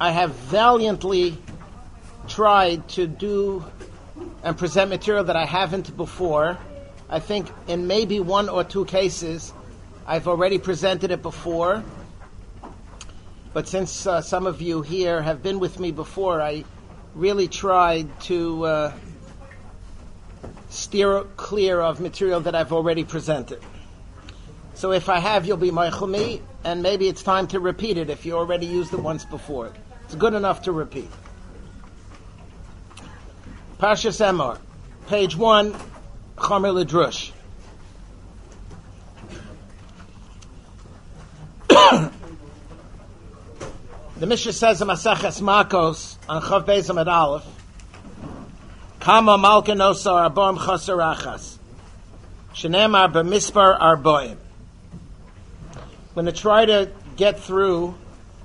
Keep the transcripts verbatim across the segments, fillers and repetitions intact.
I have valiantly tried to do and present material that I haven't before. I think in maybe one or two cases, I've already presented it before. But since uh, some of you here have been with me before, I really tried to uh, steer clear of material that I've already presented. So if I have, you'll be meichel me, and maybe it's time to repeat it if you already used it once before. It's good enough to repeat. Parshas Emor, page one, Chomer L'Drush. The Mishnah says in Maseches Makos on Chav Beis Amud Aleph, Kama Malka Nosar Arboim Chaser Achas, Shenemar B'Mispar Arboim. I'm going to try to get through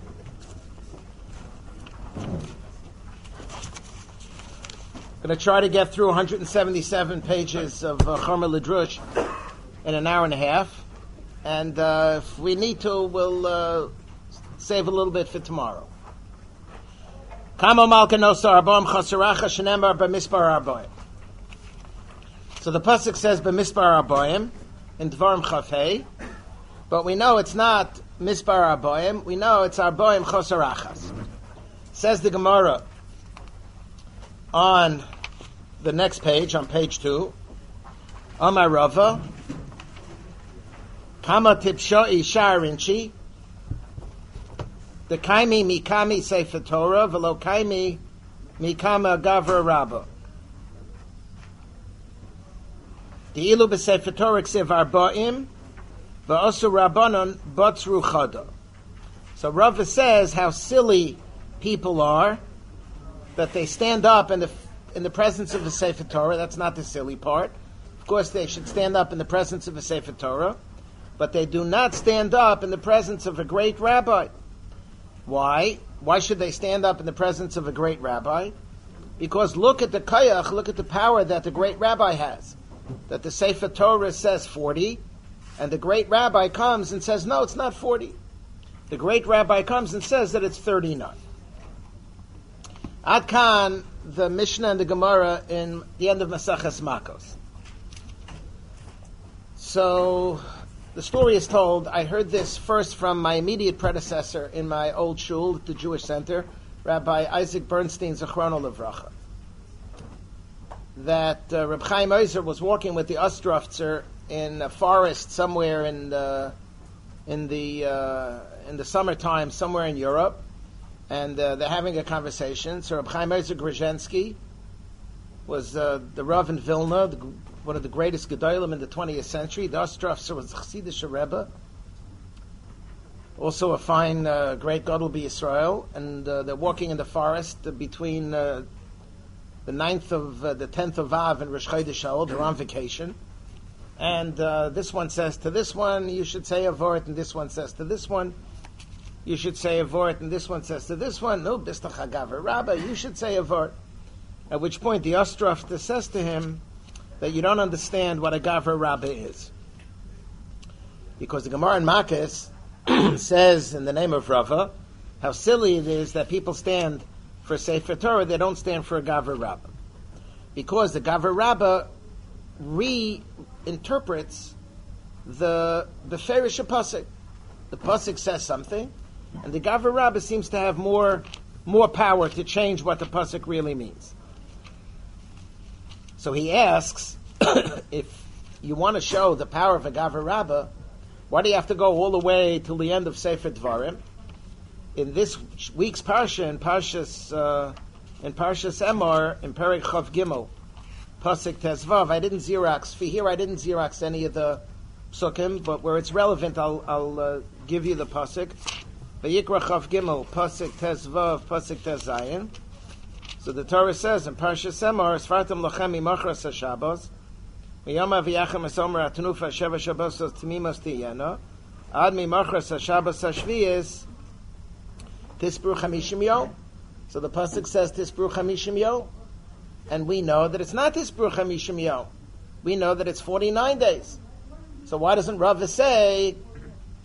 I'm going to try to get through one hundred seventy-seven pages of uh, Chomer L'Drush in an hour and a half, and uh, if we need to, we'll uh, save a little bit for tomorrow. Kama Malka Nosar Arboim Chasaracha Shenemar B'Mispar Arboim. So the pasuk says B'Mispar Arboim in Dvarim Chafei, but we know it's not Mispar Arboim. We know it's Arboim Chasarachas. Says the Gemara on the next page, on page two, Amar Rava, Kama Tipshoi Sharinchi, the Kaimi Mikami Sefer Torah, Velo Kaimi Mikama Gavra Rabba. The Ilu B'Sefer Torah Ksiv Arboim, V'Osu Rabbanon Botzru Chada. So Rava says how silly people are that they stand up in the in the presence of the Sefer Torah. That's not the silly part. Of course, they should stand up in the presence of the Sefer Torah, but they do not stand up in the presence of a great rabbi. Why? Why should they stand up in the presence of a great rabbi? Because look at the kayach, look at the power that the great rabbi has. That the Sefer Torah says forty, and the great rabbi comes and says, no, it's not forty. The great rabbi comes and says that it's thirty-nine. Ad kan, the Mishnah and the Gemara in the end of Maseches Makos. So, the story is told, I heard this first from my immediate predecessor in my old shul at the Jewish Center, Rabbi Isaac Bernstein, Zechrono Livracha, that uh, Reb Chaim Ozer was walking with the Ostrovtzer in a forest somewhere in the, in the, uh, in the summertime, somewhere in Europe, and uh, they're having a conversation. So Reb Chaim Ozer Grzhinsky was uh, the Rav in Vilna, the, one of the greatest Gedolim in the twentieth century. The Ostrovtzer was Chassidish Rebbe, also a fine, uh, great Gadol B'Yisrael, and uh, they're walking in the forest uh, between uh, the ninth of, uh, the tenth of Av and Rosh Chodesh Elul. They're on vacation. And uh, this one says to this one, you should say a vort, and this one says to this one, you should say a vort, and this one says to this one, no, bistach hagaver rabba, you should say a vort. At which point the Ostrovtzer says to him that you don't understand what a gaver rabba is. Because the Gemara in Makos says in the name of Rava, how silly it is that people stand for Sefer Torah, they don't stand for a gaver rabba. Because the gaver rabba reinterprets the the Ferish pasuk. The pasuk says something, and the gaver rabba seems to have more more power to change what the pasuk really means. So he asks, if you want to show the power of a gaver rabba, why do you have to go all the way till the end of Sefer Dvarim? In this week's parsha, in Parshas uh, in Parshas Emor, in Perek Chav Gimel, Pasuk Tezvav, I didn't Xerox. For here, I didn't Xerox any of the psukim, but where it's relevant, I'll, I'll uh, give you the pasuk. Vayikra Chav Gimel, Pasuk Tezvav, Pasuk Tezayin. So the Torah says in Parshas Emor, Sfartam lochem imachras hashabos, miyama v'yachem esomer atnufa sheva shabos tmimos tiyena, ad mimachras hashabos hashviyis, Tisbru Chamishim Yom. So the pasuk says Tisbru Chamishim Yom, and we know that it's not Tisbru Chamishim Yom. We know that it's forty-nine days. So why doesn't Rava say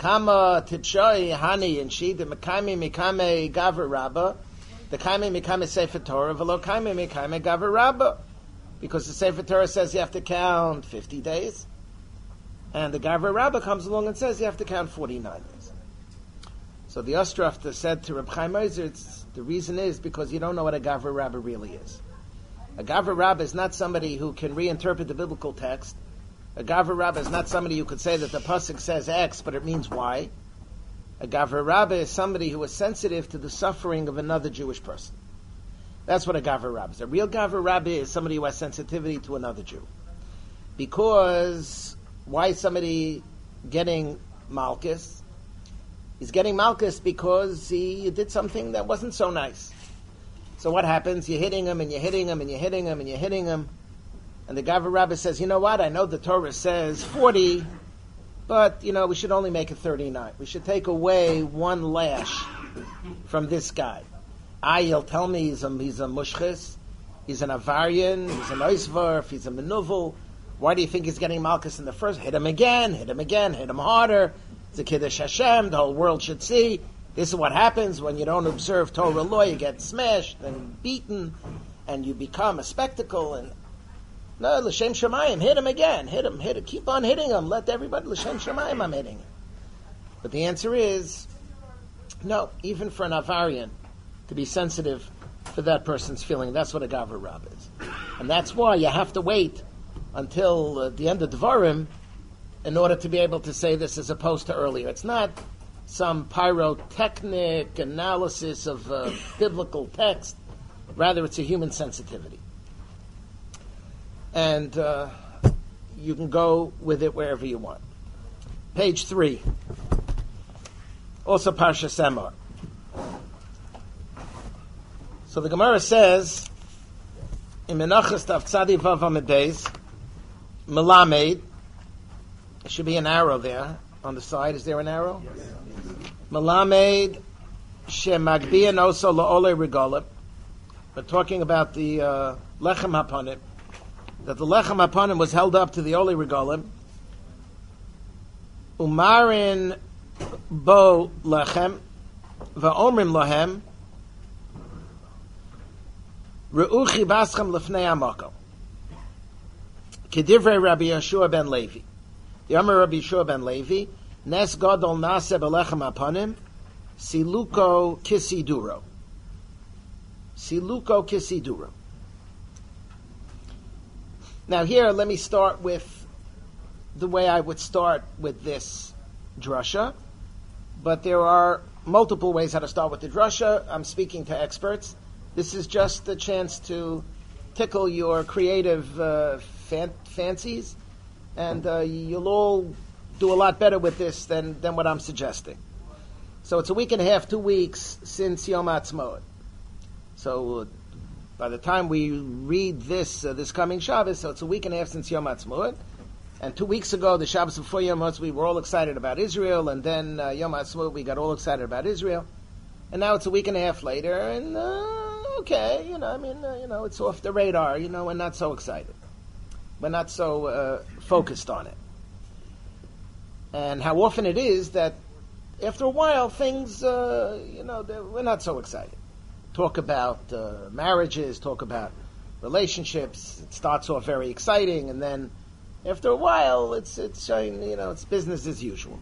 Kama Titshoi Hani and she the Mekame Mekame Gaver Rabba, the Kame Mekame Sefer Torah, Velo Kame Mekame Gaver Rabba. Because the Sefer Torah says you have to count fifty days. And the Gaver Rabba comes along and says you have to count forty-nine days. So the Ostrafta said to Reb Chaim Ozer, the reason is because you don't know what a Gaver Rabba really is. A Gaver Rabba is not somebody who can reinterpret the biblical text. A Gaver Rabba is not somebody who could say that the pasuk says X, but it means Y. A Gaver Rabba is somebody who is sensitive to the suffering of another Jewish person. That's what a Gaver Rabba is. A real Gaver Rabba is somebody who has sensitivity to another Jew. Because why is somebody getting Malchus? He's getting Malchus because he did something that wasn't so nice. So what happens? You're hitting him and you're hitting him and you're hitting him and you're hitting him. And the Gaver Rabba says, you know what? I know the Torah says forty, but, you know, we should only make it thirty-nine. We should take away one lash from this guy. Ah, you'll tell me he's a, he's a mushchis, he's an avarian, he's an oisvarf, he's a menuvel. Why do you think he's getting Malchus in the first? Hit him again, hit him again, hit him harder. It's a Kiddush Hashem, the whole world should see. This is what happens when you don't observe Torah law. You get smashed and beaten, and you become a spectacle. And no, L'Shem Shemayim, hit him again, hit him, hit him, keep on hitting him. Let everybody, L'Shem Shemayim, I'm hitting him. But the answer is, no, even for an Avarian, to be sensitive for that person's feeling. That's what a Gaver Rabba is. And that's why you have to wait until uh, the end of Dvarim in order to be able to say this as opposed to earlier. It's not some pyrotechnic analysis of uh, biblical text. Rather, it's a human sensitivity. And uh, you can go with it wherever you want. Page three. Also Parshas Emor. So the Gemara says, in Menachos Tav Tzadi Vav Amud Beis, Melamed, there should be an arrow there on the side. Is there an arrow? Yes. Melamed Shemagbian Oso La'ole Regalim. We're talking about the uh, Lechem Hapanim, that the Lechem Hapanim was held up to the Ole Regalim. Umarin Bo Lechem Va'omrim Lahem Re'uchi Baschem Lefnei Amako. Kedivrei Rabbi Yeshua ben Levi. The Amar Rabbi Yeshua ben Levi, Nes Gadol Nase Belechem Hapanim, Siluko Kisiduro. Siluko Kisiduro. Now here, let me start with the way I would start with this drasha, but there are multiple ways how to start with the drasha. I'm speaking to experts. This is just a chance to tickle your creative uh, fan- fancies, and uh, you'll all do a lot better with this than, than what I'm suggesting. So it's a week and a half, two weeks since Yom Ha'atzmaut. So uh, by the time we read this uh, this coming Shabbos, so it's a week and a half since Yom Ha'atzmaut. And two weeks ago, the Shabbos before Yom Ha'atzmaut, we were all excited about Israel, and then uh, Yom Ha'atzmaut, we got all excited about Israel. And now it's a week and a half later, and uh, okay, you know, I mean, uh, you know, it's off the radar. You know, we're not so excited. We're not so uh, focused on it. And how often it is that after a while, things, uh, you know, we're not so excited. Talk about uh, marriages, talk about relationships. It starts off very exciting, and then after a while, it's it's showing, you know, it's business as usual.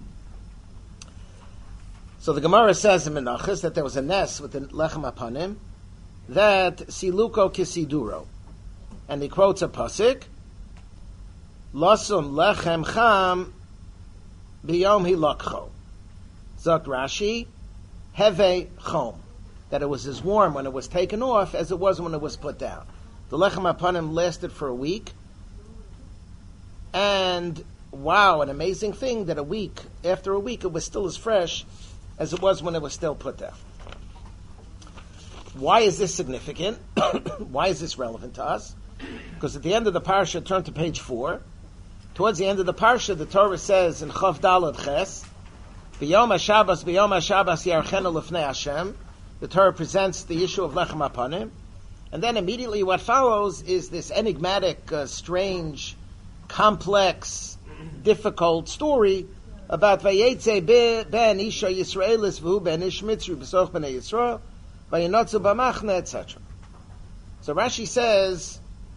So the Gemara says in Menachos that there was a nes with the Lechem Hapanim, that Siluko Kisiduro. And he quotes a pasuk, Lasum Lechem Cham Biyom Hilakcho. Zok Rashi, Heve Chom. That it was as warm when it was taken off as it was when it was put down. The Lechem Hapanim lasted for a week. And wow, an amazing thing that a week, after a week, it was still as fresh as it was when it was still put down. Why is this significant? Why is this relevant to us? Because at the end of the parsha, turn to page four. Towards the end of the parsha, the Torah says in Chav Dalad Ches, B'yom HaShabbos, B'yom HaShabbos Yarchenu Lefnei Hashem. The Torah presents the issue of Lechem Hapanim. And then immediately what follows is this enigmatic, uh, strange, complex, difficult story about Vayetze ben Isha Yisraelis v'hu ben Ish Mitzri b'soch b'nei Yisrael v'yinotzu b'machne, et cetera. So Rashi says,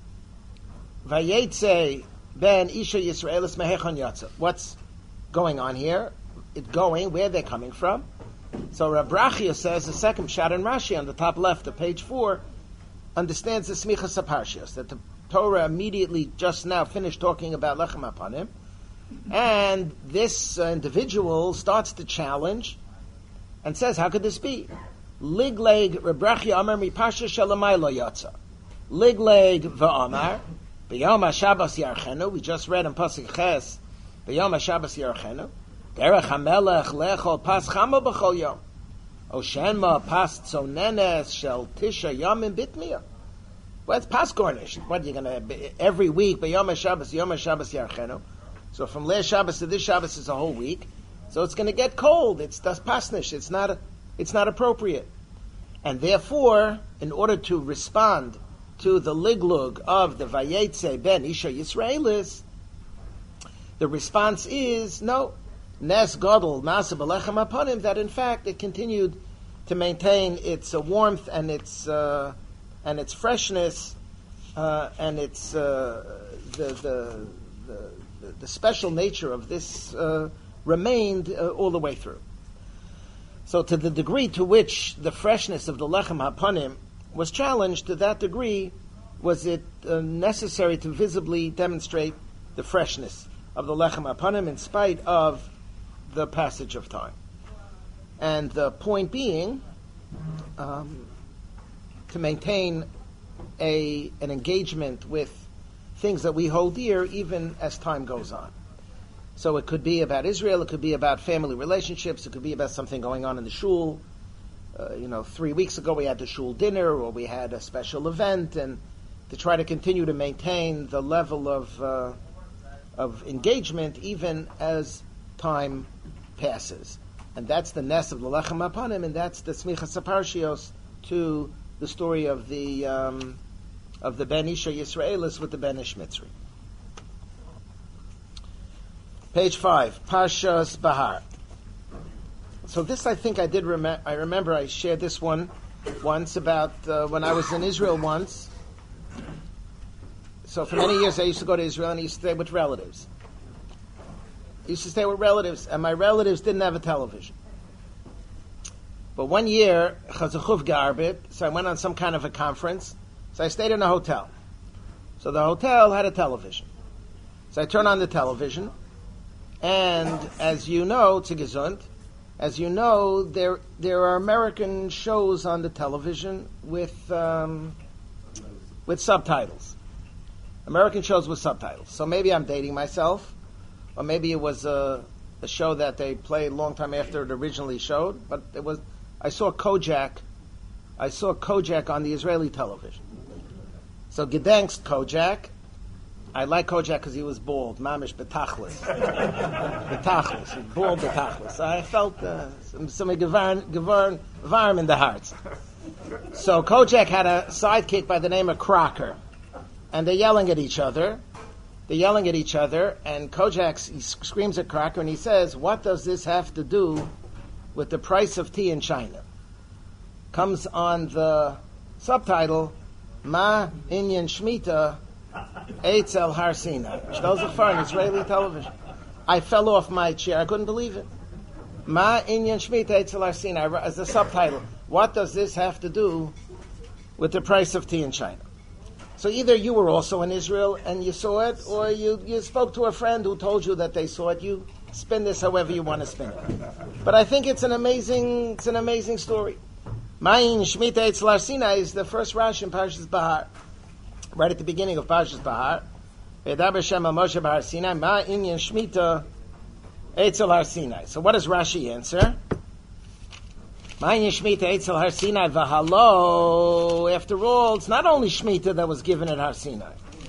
Vayetze ben Isha Yisraelis mehechon yatsa. What's going on here? It going, where they're coming from. So Rab Rachia says, the second shot in Rashi on the top left of page four understands the Smichas HaParshios, that the Torah immediately just now finished talking about Lechem HaPanim, and this uh, individual starts to challenge and says, how could this be? Ligleg Rab Rachia Amar mi Parsha Shalamai lo yatsa. Ligleg v'amar b'yom HaShabbos yarchenu. We just read in Pasuk Ches, b'yom HaShabbos yarchenu. Derech HaMelech lechol pas chama b'chol yom. Oshenma pas tzonenes shel tisha yomim bitmiya. Well, it's pas garnished. What are you going to, every week, b'yom HaShabbos, yom HaShabbos yarchenu. So from last Shabbos to this Shabbos is a whole week. So it's going to get cold. It's das pasnish. It's not, it's not appropriate. And therefore, in order to respond to the liglug of the Vayetze ben Isha Yisraelis, the response is, no, Nes Godel Masa B'Lechem HaPanim, that in fact it continued to maintain its uh, warmth and its uh, and its freshness uh, and its uh, the, the the the special nature of this uh, remained uh, all the way through. So to the degree to which the freshness of the Lechem HaPanim was challenged, to that degree was it uh, necessary to visibly demonstrate the freshness of the Lechem HaPanim in spite of the passage of time. And the point being, um, to maintain a an engagement with things that we hold dear even as time goes on. So it could be about Israel, it could be about family relationships, it could be about something going on in the shul. Uh, you know, three weeks ago we had the shul dinner, or we had a special event, and to try to continue to maintain the level of uh, of engagement even as time passes. And that's the Nes of the Lechem HaPanim, and that's the Smichas HaParshios to the story of the um, of the Ben Isha Yisraelis with the Ben Ish Mitzri. Page five, Parshas Bahar. So this, I think I did remember, I remember I shared this one once about uh, when I was in Israel once. So for many years I used to go to Israel and I used to stay with relatives. I used to stay with relatives, and my relatives didn't have a television. But one year, Chazachuf Garbit, so I went on some kind of a conference, so I stayed in a hotel. So the hotel had a television. So I turned on the television, and as you know, it's a gesund, as you know, there there are American shows on the television with um, with subtitles. American shows with subtitles. So maybe I'm dating myself, or maybe it was a, a show that they played a long time after it originally showed. But it was, I saw Kojak, I saw Kojak on the Israeli television. So Gedenkst Kojak. I like Kojak because he was bald, mamish betachlis, betachlis, bald betachlis. I felt uh, some some gevarn gevarn varm in the hearts. So Kojak had a sidekick by the name of Crocker, and they're yelling at each other. They're yelling at each other, and Kojak he screams at Crocker and he says, "What does this have to do with the price of tea in China?" Comes on the subtitle, "Ma Inyan Shmita Eitzel Har Sinai." Those are far on Israeli television. I fell off my chair. I couldn't believe it. Ma Inyan Shmita Eitzel Har Sinai as the subtitle. What does this have to do with the price of tea in China? So either you were also in Israel and you saw it, or you, you spoke to a friend who told you that they saw it. You spin this however you want to spin it. But I think it's an amazing, it's an amazing story. Ma'in Shmita Eitzel Har Sinai is the first Rashi in Parshas Bahar, right at the beginning of Parshas Bahar. V'yedaber Shem al Moshe Bahar Sinai Ma Inyan Shmita Eitzel Har Sinai. So what does Rashi answer? Ma Inyan Shmita Eitzel Har Sinai v'halo. After all, it's not only Shmita that was given at Har Sinai.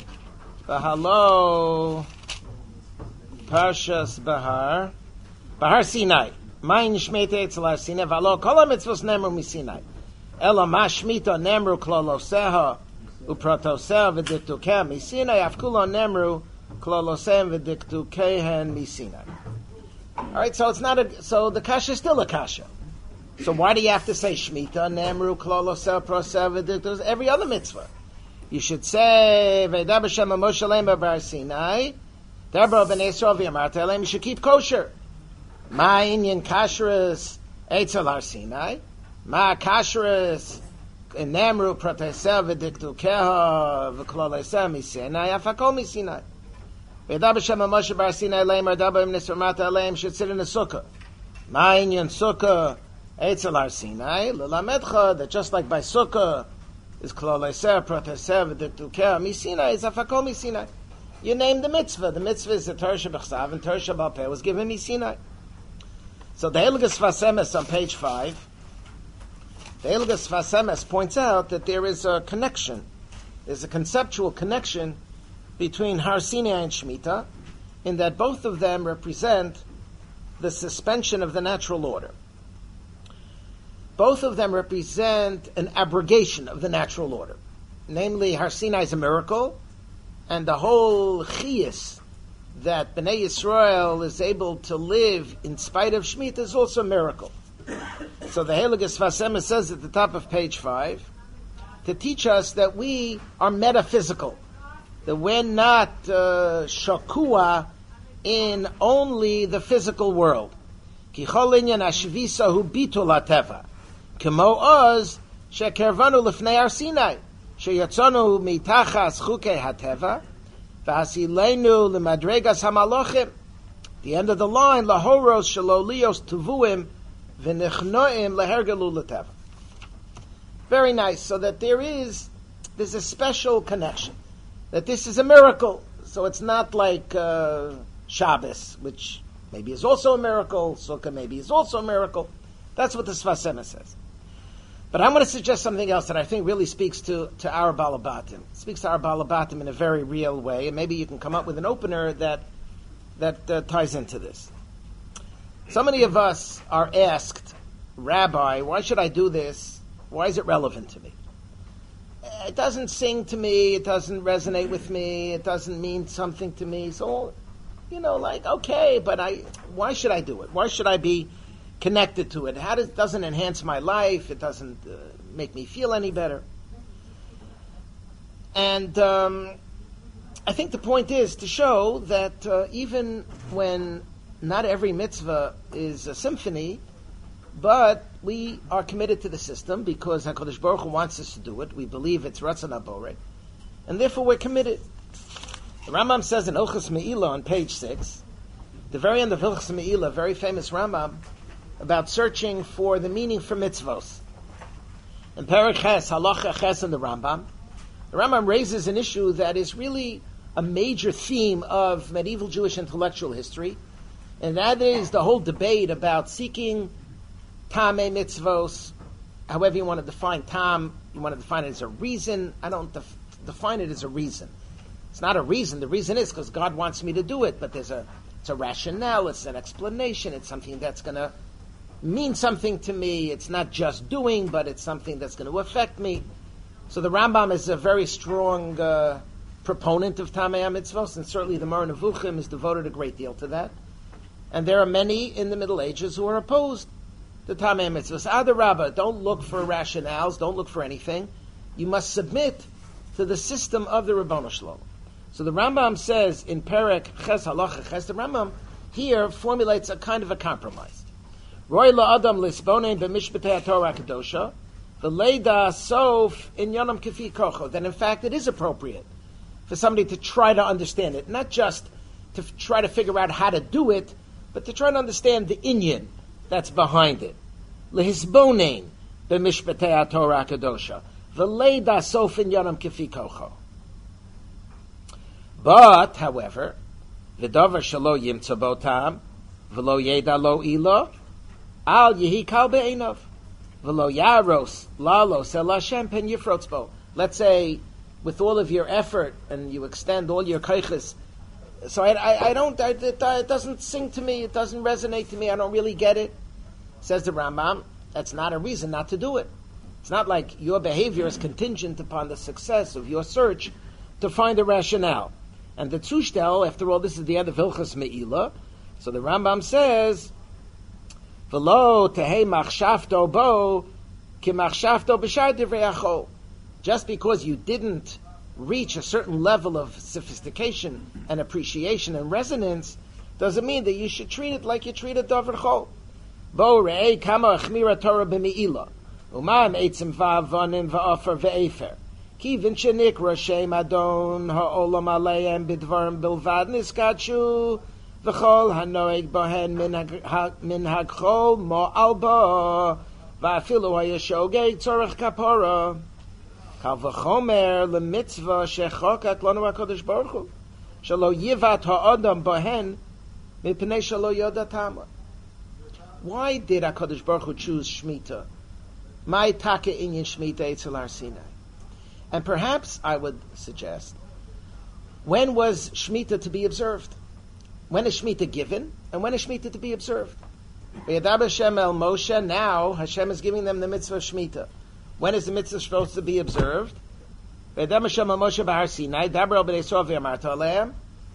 V'halo Parshas Bahar Bahar Sinai. Ma Inyan Shmita Eitzel Har Sinai v'halo kol ha-mitzvos nemru mi-Sinai. Ela ma Shmita nemru kloloseha upratoseha v'diktukeh mi-Sinai afkulo nemru klolosem v'diktukehen mi-Sinai. right, so it's not a, so the kasha is still a kasha. So why do you have to say Shemitah, Nemru, Klolo, Sel, Prosev, every other mitzvah? You should say, V'edab Hashem Moshe Leim Bar Sinai, Debra ben Yisrael v'Yamarta Eleim, you should keep kosher. Ma inyan kashrus Eitzel Har Sinai, Ma kashrus Nemru, Protesev, V'diktu Keha, V'klolo Sel, Misinai, Afakol Misinai. V'edab Hashem Moshe Bar Sinai Leim, Debra ben Yisrael v'Yamarta Eleim, should sit in a sukkah. Ma inyan sukkah, Eitzel Har Sinai, L'lamedcha, that just like by Sukkah, is Klal Eiser, Protesev, Diktukeh, Misinai, is Afakol Misinai. You name the mitzvah. The mitzvah is the Torah Shebechsav, and Torah Shebal Peh was given Misinai. So the Hilgas Vasemes on page five, the Hilgas Vasemes points out that there is a connection, there's a conceptual connection between Har Sinai and Shemitah, in that both of them represent the suspension of the natural order. Both of them represent an abrogation of the natural order. Namely, Har Sinai is a miracle, and the whole chiyus that Bnei Yisrael is able to live in spite of Shemitah is also a miracle. So the Heilige Vasemes says at the top of page five, to teach us that we are metaphysical, that we're not uh, shakua in only the physical world. Ki chol inyan hashvisa hu bitul hateva. Kemo oz shekervanu lifnei Har Sinai sheyatzonu mitachas chukei hateva v'hasilenu lemadregas hamalochim. The end of the line, lahoros shalolios tuvuim v'nichnoim lehergelu leteva. Very nice. So that there is, there's a special connection. That this is a miracle. So it's not like uh, Shabbos, which maybe is also a miracle. Sukkah maybe is also a miracle. That's what the Sfasema says. But I'm going to suggest something else that I think really speaks to, to our Balabatim. It speaks to our Balabatim in a very real way, and maybe you can come up with an opener that that uh, ties into this. So many of us are asked, Rabbi, why should I do this? Why is it relevant to me? It doesn't sing to me, it doesn't resonate with me, it doesn't mean something to me. So, you know, like, okay, but I, why should I do it? Why should I be connected to it? How does it doesn't enhance my life? It doesn't uh, make me feel any better. And um, I think the point is to show that uh, even when not every mitzvah is a symphony, but we are committed to the system because HaKadosh Baruch Hu wants us to do it. We believe it's Ratzon HaBorei, and therefore we're committed. The Rambam says in Hilchos Me'ilah on page six, the very end of Hilchos Me'ilah, very famous Rambam, about searching for the meaning for mitzvos. In Perek Ches, Halacha Ches in the Rambam, the Rambam raises an issue that is really a major theme of medieval Jewish intellectual history, and that is the whole debate about seeking Tamei mitzvos, however you want to define tam, you want to define it as a reason. I don't def- define it as a reason. It's not a reason. The reason is because God wants me to do it, but there's a, it's a rationale, it's an explanation, it's something that's going to mean something to me. It's not just doing, but it's something that's going to affect me. So the Rambam is a very strong uh, proponent of Tamei HaMitzvos, and certainly the Moreh Nevuchim has devoted a great deal to that. And there are many in the Middle Ages who are opposed to Tamei HaMitzvos. Adarabba, don't look for rationales, don't look for anything. You must submit to the system of the Ribbono Shel Olam. So the Rambam says in Perek Ches Halacha Ches, the Rambam here formulates a kind of a compromise. Roy la'adam lisbonein b'mishpatei HaTorah HaKadosha v'leida sof inyanam kefi kocho. That in fact it is appropriate for somebody to try to understand it, not just to f- try to figure out how to do it, but to try to understand the inyan that's behind it. Lehisbonein b'mishpatei HaTorah HaKadosha v'leida sof inyanam kefi kocho. But, however, v'davar shelo yimtza bo tam v'lo yeda lo ilo al yehi kal be'einav v'lo yaros lalos el Hashem pen yifrotzbo. Let's say, with all of your effort and you extend all your kaiches, so I, I, I don't, I, it, it doesn't sing to me, it doesn't resonate to me, I don't really get it. Says the Rambam, that's not a reason not to do it. It's not like your behavior is contingent upon the success of your search to find a rationale. And the Tzushdel, after all, this is the end of Hilchos Me'ilah, So the Rambam says, "V'lo tehei machshavto bo ki machshavto b'shar divrei achol." Just because you didn't reach a certain level of sophistication and appreciation and resonance doesn't mean that you should treat it like you treat a davar chol. Bo re'ei kama achmira Torah b'me'ila uman eitzim va'avonim va'ofer ve'efer ki vinchenik roshem adon ha'olam aleim b'dvarim bilvad niskachu v'chol hanoeg bohen min hagchol mo alba va'afilu ha'yeshogeg tzorech kapora kal v'chomer l'mitzvah shechokat lanu HaKadosh Baruch Hu shelo yivat ha'adam bohen mipnei shelo yoda tama. Why did HaKadosh Baruch Hu choose Shemitah? My taka inyan Shemitah etzel Har Sinai. And perhaps I would suggest, when was Shemitah to be observed? When is Shemitah given? And when is Shemitah to be observed? V'yadaber Hashem el Moshe, now Hashem is giving them the mitzvah of Shemitah. When is the mitzvah supposed to be observed? V'yadaber Hashem el Moshe b'Har Sinai, daber el b'nei Yisrael v'yamarta aleim,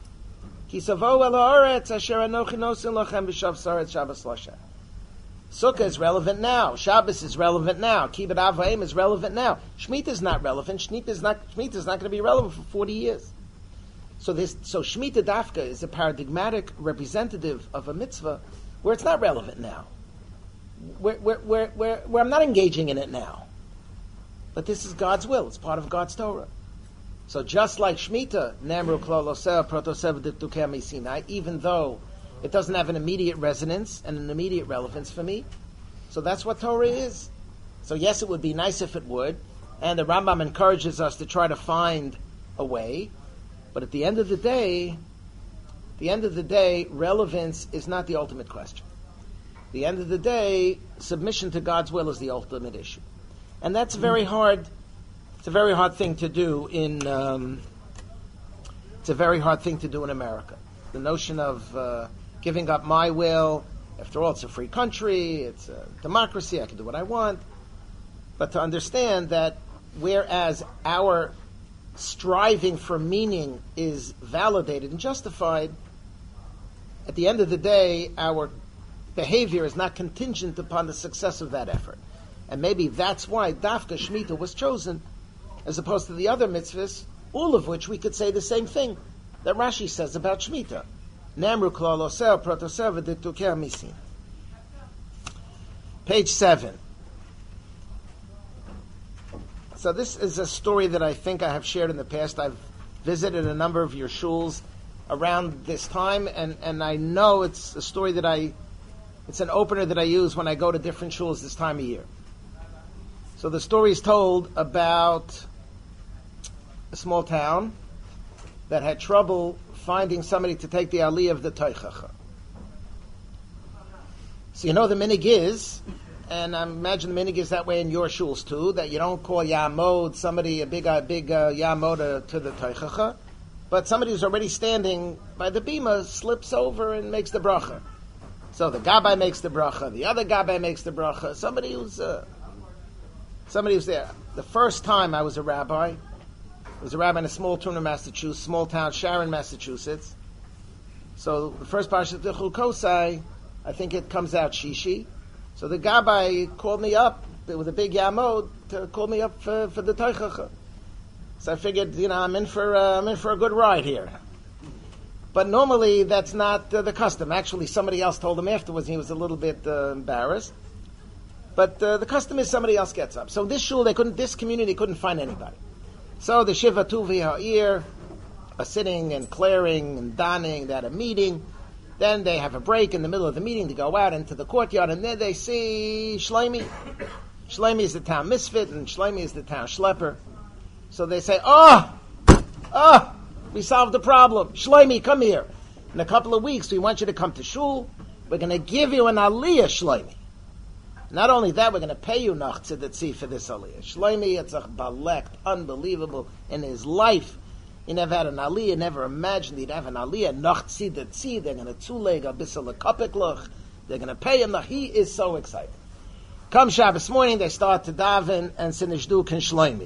ki savo el ha'aretz asher anochi nosin lochem b'shav saretz Shabbos l'Hashem. Sukkah is relevant now. Shabbos is relevant now. Kibbut Avayim is relevant now. Shemitah is not relevant. Shemitah is not, Shemitah is not going to be relevant for forty years. So this, so Shemitah Dafka is a paradigmatic representative of a mitzvah where it's not relevant now. Where, where, where, where, where I'm not engaging in it now. But this is God's will. It's part of God's Torah. So just like Shemitah, Nemru Klal Oseh Protosev Diktukem Sinai, even though it doesn't have an immediate resonance and an immediate relevance for me. So that's what Torah is. So yes, it would be nice if it would. And the Rambam encourages us to try to find a way. But at the end of the day, the end of the day, relevance is not the ultimate question. At the end of the day, submission to God's will is the ultimate issue. And that's very hard. It's a very hard thing to do in, um, it's a very hard thing to do in America. The notion of, uh, giving up my will. After all, it's a free country, it's a democracy, I can do what I want. But to understand that whereas our striving for meaning is validated and justified, at the end of the day, our behavior is not contingent upon the success of that effort. And maybe that's why Dafka Shemitah was chosen, as opposed to the other mitzvahs, all of which we could say the same thing that Rashi says about Shemitah. Nemru Klal Oseh Protosev Diktukem Misin. Page seven. So this is a story that I think I have shared in the past. I've visited a number of your shuls around this time, and, and I know it's a story that I, it's an opener that I use when I go to different shuls this time of year. So the story is told about a small town that had trouble finding somebody to take the aliyah of the Teichacha. So you know the minig is, and I imagine the minig is that way in your shuls too, that you don't call Yamod somebody, a big a big uh, Yamod uh, to the Teichacha, but somebody who's already standing by the bima slips over and makes the bracha. So the Gabbai makes the bracha, the other Gabbai makes the bracha, somebody who's, uh, somebody who's there. The first time I was a rabbi, I was a rabbi in a small town in Massachusetts, small town, Sharon, Massachusetts. So the first parashat of Chukosai, I think it comes out Shishi. So the Gabbai called me up with a big Yamod to call me up for, for the Teichacha. So I figured, you know, I'm in for uh, I'm in for a good ride here. But normally that's not uh, the custom. Actually, somebody else told him afterwards, and he was a little bit uh, embarrassed. But uh, the custom is somebody else gets up. So this shul, they couldn't, this community couldn't find anybody. So the Shiva Tuvi Ha'ir are sitting and clearing and donning. They had a meeting. Then they have a break in the middle of the meeting to go out into the courtyard, and then they see Shlomi. Shlomi is the town misfit, and Shlomi is the town schlepper. So they say, oh, oh, we solved the problem. Shlomi, come here. In a couple of weeks, we want you to come to shul. We're going to give you an aliyah, Shlomi. Not only that, we're going to pay you nach tzedetzi for this aliyah. Shlomi Yitzchak balekt, unbelievable. In his life, he never had an aliyah, never imagined he'd have an aliyah. Nach tzedetzi, they're going to zuleg a bissel lekapikloch. They're going to pay him. He is so excited. Come Shabbos morning, they start to daven and sinishdu ken Shlomi.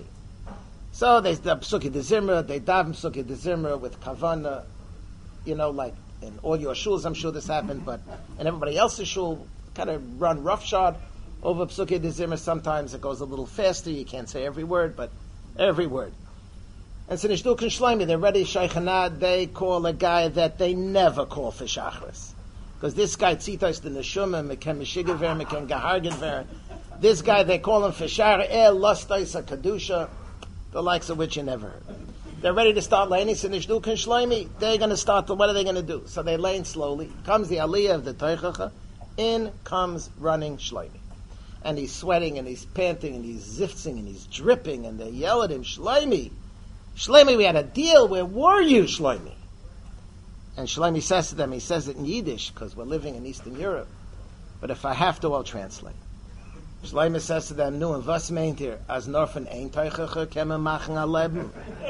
So they the Psuki de Zimra, they daven Psuki de Zimra with kavana, you know, like in all your shuls, I'm sure this happened, but in everybody else's shul, kind of run roughshod over Psukei de Zimmer. Sometimes it goes a little faster. You can't say every word, but every word. And so Nishduk and Shlomi, they're ready Shaychanad, they call a guy that they never call for Shachris. Because this guy, Tzitos the Neshuma, Mekem Meshigaver, Mekem Gahargenver, this guy, they call him for Shar El, Lustais, Kadusha, the likes of which you never heard. They're ready to start laying. So Nishduk and Shlomi, they're going to start, the, what are they going to do? So they lane slowly. Comes the Aliyah of the Teichacha, in comes running Shlomi. And he's sweating, and he's panting, and he's ziftzing, and he's dripping, and they yell at him, Shlomi, Shlomi, we had a deal. Where were you, Shlomi? And Shlomi says to them, he says it in Yiddish, because we're living in Eastern Europe, but if I have to, I'll translate. Shlomi says to them, nu, and was meint ihr, as norfen ein Teichacha kemmen machen a Leben?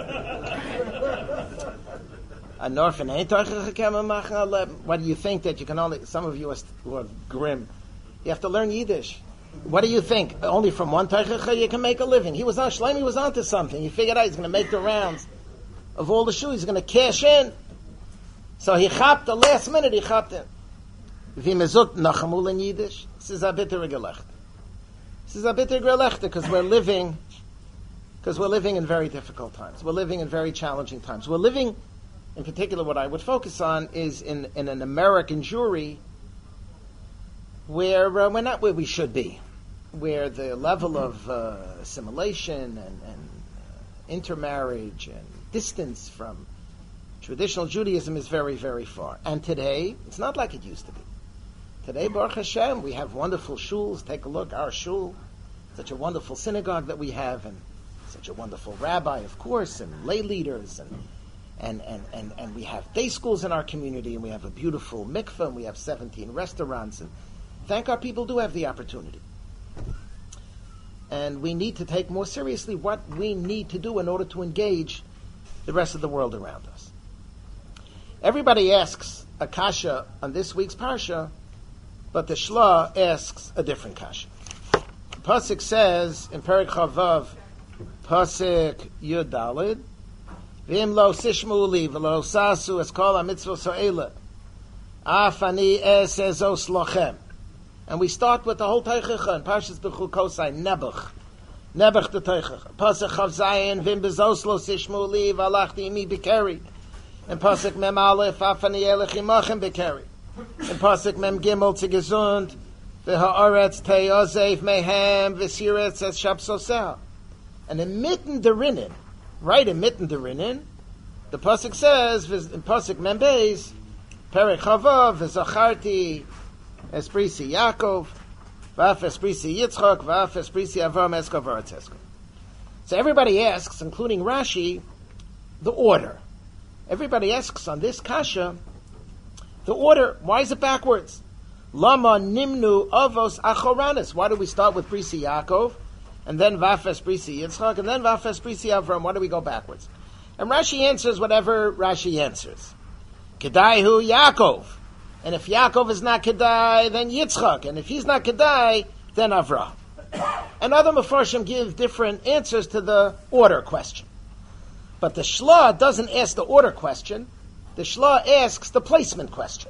A norfen ein Teichacha kemmen machen a Leben? What do you think that you can only, some of you are, who are grim, you have to learn Yiddish. What do you think? Only from one Teichacha you can make a living. He was on, Shlomi was onto something. He figured out he's going to make the rounds of all the shoes. He's going to cash in. So he chapped the last minute, he chapped in. Wie me zogt nachamul in Yiddish, this is a bitter gelecht. This is a bitter gelecht because we're living, because we're living in very difficult times. We're living in very challenging times. We're living, in particular, what I would focus on is in, in an American Jewry where uh, we're not where we should be, where the level of uh, assimilation and, and uh, intermarriage and distance from traditional Judaism is very, very far. And today, it's not like it used to be. Today, Baruch Hashem, we have wonderful shuls. Take a look, our shul, such a wonderful synagogue that we have, and such a wonderful rabbi, of course, and lay leaders, and and, and, and, and we have day schools in our community, and we have a beautiful mikveh, and we have seventeen restaurants, and thank our people do have the opportunity. And we need to take more seriously what we need to do in order to engage the rest of the world around us. Everybody asks a kasha on this week's parsha, but the Shla asks a different kasha. Pasuk says in Perek Chavav, Pasuk Yud Daled, V'im lo sishmu li v'lo sasu es kol ha-mitzvah so'ela, af ani es ezos lochem. And we start with the whole Teichacha and Parshas Bechukosai, Nebuch. Nebuch the Teichacha. Pasuk Chav Zayin, V'im bezos lo sishmu li v'alachti imi b'keri. And Pasuk Mem Aleph, Afani Elech Imachem Bekeri. And Pasuk Mem Gimel Tzigezund, V'ha'aretz Te'ozev Mehem V'siretz Es Shapsosel. And in Mitten Derinin, right in Mitten Derinin, the Pasuk says, in Pasuk Mem Beis, Perek Chavav, V'zacharti Esprisi Yaakov, V'af Esprisi Yitzchak, V'af Esprisi Avram Eskav Aratzesko. So everybody asks, including Rashi, the order. Everybody asks on this kasha, the order, why is it backwards? Lama nimnu avos achoranis. Why do we start with Brisi Yaakov, and then Vafes Brisi Yitzchak, and then Vafes Brisi Avram? Why do we go backwards? And Rashi answers whatever Rashi answers. Kedai hu Yaakov. And if Yaakov is not Kedai, then Yitzchak. And if he's not Kedai, then Avram. And other Mefarshim give different answers to the order question. But the Shla doesn't ask the order question. The Shla asks the placement question.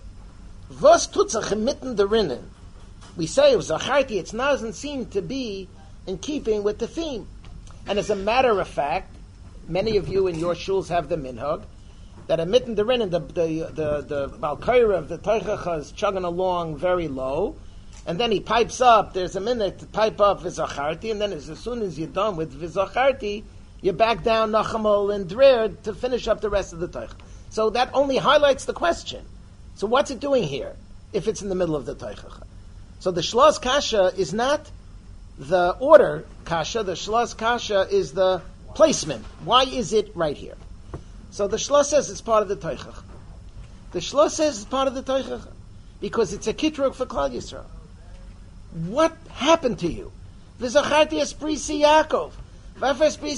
Was tutzach mitten derinnen? We say it was Zacharti. It doesn't seem to be in keeping with the theme. And as a matter of fact, many of you in your shuls have the minhag that a mitten derinnen, the the the the Balkaira of the Teichacha is chugging along very low, and then he pipes up. There's a minute to pipe up V'zacharti, and then as, as soon as you're done with V'zacharti, you back down Nachamol and Drer to finish up the rest of the Teichach. So that only highlights the question. So what's it doing here if it's in the middle of the Teichach? So the Shlas Kasha is not the order Kasha. The Shlas Kasha is the placement. Why is it right here? So the Shlas says it's part of the Teichach. The Shlas says it's part of the Teichach because it's a kitrug for Klal Yisrael. What happened to you? V'zacharti esprisi Yaakov. Where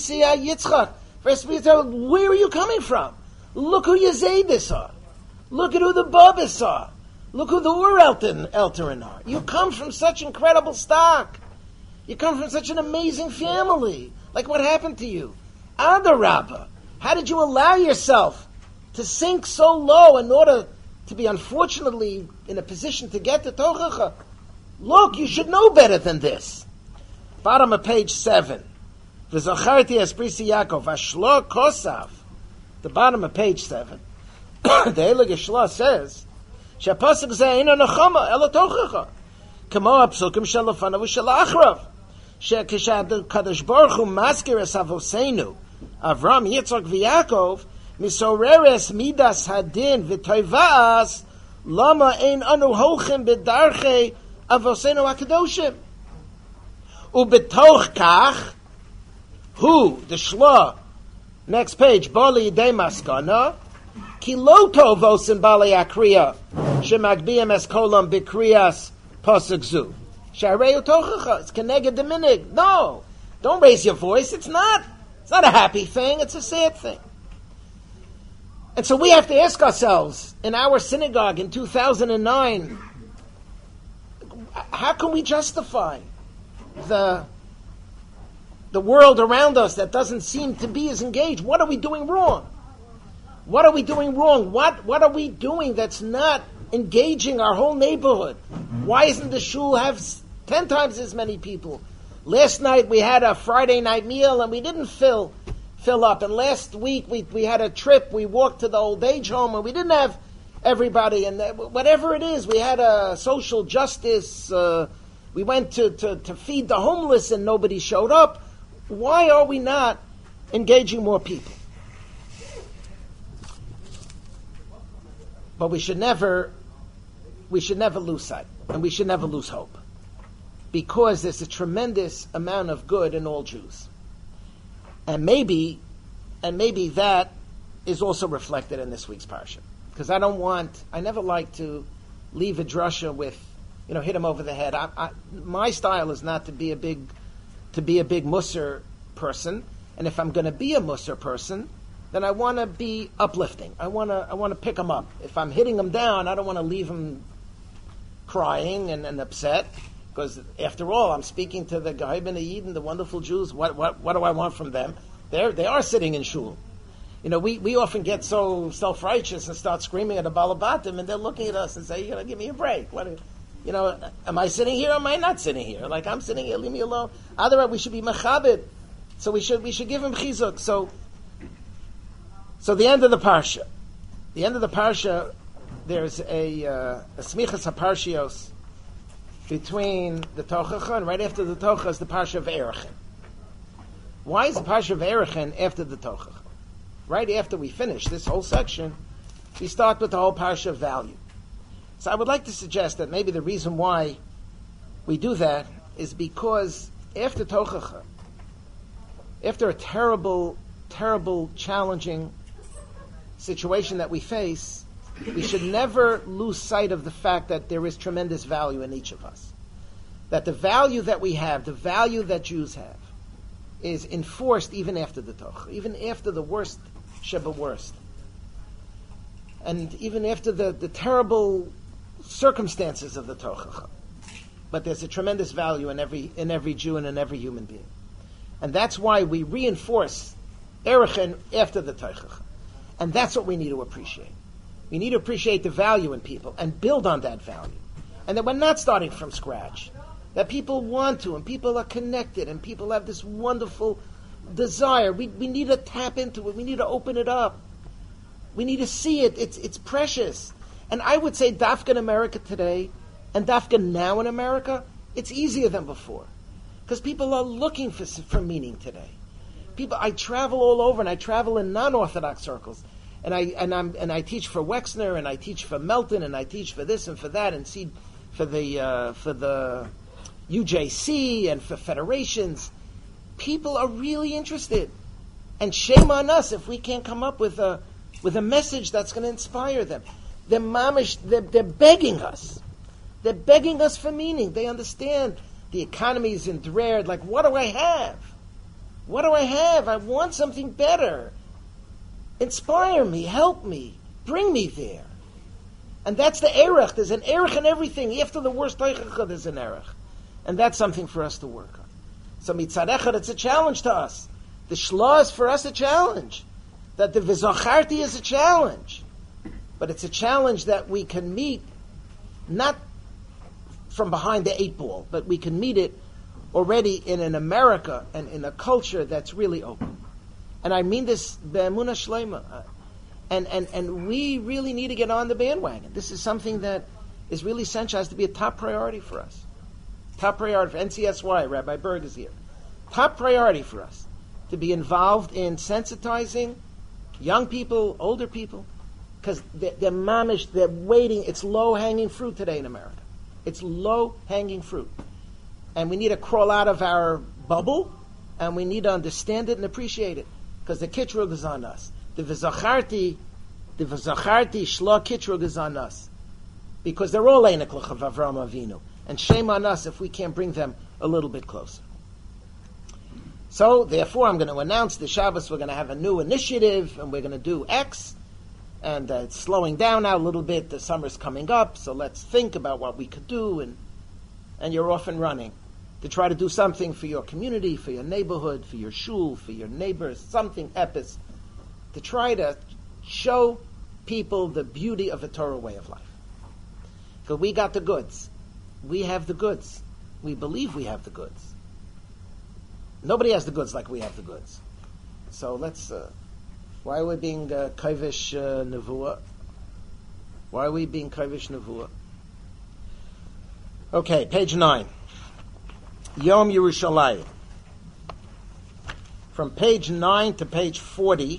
are you coming from? Look who your Zaydis are. Look at who the Babas are. Look who the Ur Elterin are. You come from such incredible stock. You come from such an amazing family. Like what happened to you? Adarabba. How did you allow yourself to sink so low in order to be unfortunately in a position to get the Tochacha. Look, you should know better than this. Bottom of page seven. V'zacharti esprisi Yaakov, ashlo kosav. The bottom of page seven. The Eilig Shlo says, Shapasuk zeh ina nechama, ela Tochacha. Kamo apsukim shalafanav u'shalachrav. Shekishad Kadosh Baruch Hu maskir es avoseinu, Avram, Yitzchak, v'Yaakov, misoreres midas hadin v'toivas, lama ein anu hochim b'darchei avoseinu hakadoshim. Ubetoch kach, hu, the shla, next page, bali yidei maskana, ki lo tovosin bali akriya, shemagbiyam es kolam b'kriyas pasuk zu. Sharei utochacha, it's keneged diminig. No, don't raise your voice. It's not. It's not a happy thing. It's a sad thing. And so we have to ask ourselves, in our synagogue in two thousand nine, how can we justify the the world around us that doesn't seem to be as engaged? What are we doing wrong? What are we doing wrong? What what are we doing that's not engaging our whole neighborhood? Why isn't the shul have ten times as many people? Last night we had a Friday night meal and we didn't fill fill up. And last week we we had a trip. We walked to the old age home and we didn't have everybody. And whatever it is, we had a social justice. Uh, we went to, to, to feed the homeless and nobody showed up. Why are we not engaging more people? But we should never, we should never lose sight, and we should never lose hope, because there's a tremendous amount of good in all Jews, and maybe, and maybe that is also reflected in this week's parsha. Because I don't want, I never like to leave a drasha with, you know, hit him over the head. I, I, my style is not to be a big, to be a big Musar person, and if I'm going to be a Musar person, then I want to be uplifting. I want to I want to pick them up. If I'm hitting them down, I don't want to leave them crying and, and upset, because after all, I'm speaking to the Gehai B'nai Yidden, the wonderful Jews. What what what do I want from them? They they are sitting in shul. You know, we, we often get so self-righteous and start screaming at the Balabatim, and they're looking at us and say, you know, give me a break. What, you know, am I sitting here or am I not sitting here? Like, I'm sitting here, leave me alone. Otherwise, we should be mechabed. So we should we should give him chizuk. So So the end of the parsha, the end of the parsha, there's a, uh, a smichas haparshios between the Tochacha, and right after the Tochacha is the parsha of Erechin. Why is the parsha of Erechin after the Tochacha? Right after we finish this whole section, we start with the whole parsha of value. So I would like to suggest that maybe the reason why we do that is because after Tochacha, after a terrible, terrible, challenging situation that we face, we should never lose sight of the fact that there is tremendous value in each of us. That the value that we have, the value that Jews have, is enforced even after the Toch, even after the worst Sheba worst. And even after the, the terrible circumstances of the Tochacha. But there's a tremendous value in every in every Jew and in every human being. And that's why we reinforce Erechin after the Tochacha. And that's what we need to appreciate. We need to appreciate the value in people and build on that value. And that we're not starting from scratch. That people want to, and people are connected, and people have this wonderful desire. We we need to tap into it. We need to open it up. We need to see it. It's it's precious. And I would say Dafka in America today, and Dafka now in America, it's easier than before. Because people are looking for for meaning today. People, I travel all over, and I travel in non-Orthodox circles, and I and I'm and I teach for Wexner, and I teach for Melton, and I teach for this and for that, and see for the uh, for the U J C and for federations. People are really interested, and shame on us if we can't come up with a with a message that's going to inspire them. They're mamish, they're, they're begging us. They're begging us for meaning. They understand the economy is in dread. Like, what do I have? What do I have? I want something better. Inspire me, help me, bring me there. And that's the erech. There's an erech in everything. After the worst teichacha, there's an erech. And that's something for us to work on. So mitzad echad, it's a challenge to us. The shla is for us a challenge. That the vizacharti is a challenge. But it's a challenge that we can meet not from behind the eight ball, but we can meet it already in an America and in a culture that's really open. And I mean this be'emunah shleima. And, and, and we really need to get on the bandwagon. This is something that is really essential, has to be a top priority for us. Top priority for N C S Y, Rabbi Berg is here. Top priority for us to be involved in sensitizing young people, older people, because they're, they're mamish, they're waiting. It's low-hanging fruit today in America. It's low-hanging fruit. And we need to crawl out of our bubble, and we need to understand it and appreciate it, because the kitrug is on us. The v'zacharti, the v'zacharti shla kitrug is on us, because they're all einiklich of Avraham Avinu, and shame on us if we can't bring them a little bit closer. So, therefore, I'm going to announce the Shabbos we're going to have a new initiative, and we're going to do X, and uh, it's slowing down now a little bit. The summer's coming up, so let's think about what we could do, and and you're off and running to try to do something for your community, for your neighborhood, for your shul, for your neighbors, something epis, to try to show people the beauty of a Torah way of life. Because we got the goods. We have the goods. We believe we have the goods. Nobody has the goods like we have the goods. So let's, uh, why are we being uh, Kaivish uh, Nevuah? Why are we being Kaivish Nevuah? Okay, page nine. Yom Yerushalayim. From page nine to page forty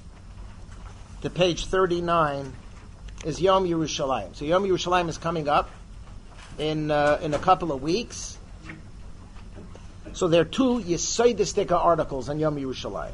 to page thirty-nine is Yom Yerushalayim. So Yom Yerushalayim is coming up in uh, in a couple of weeks. So there are two Yesoidistika articles on Yom Yerushalayim.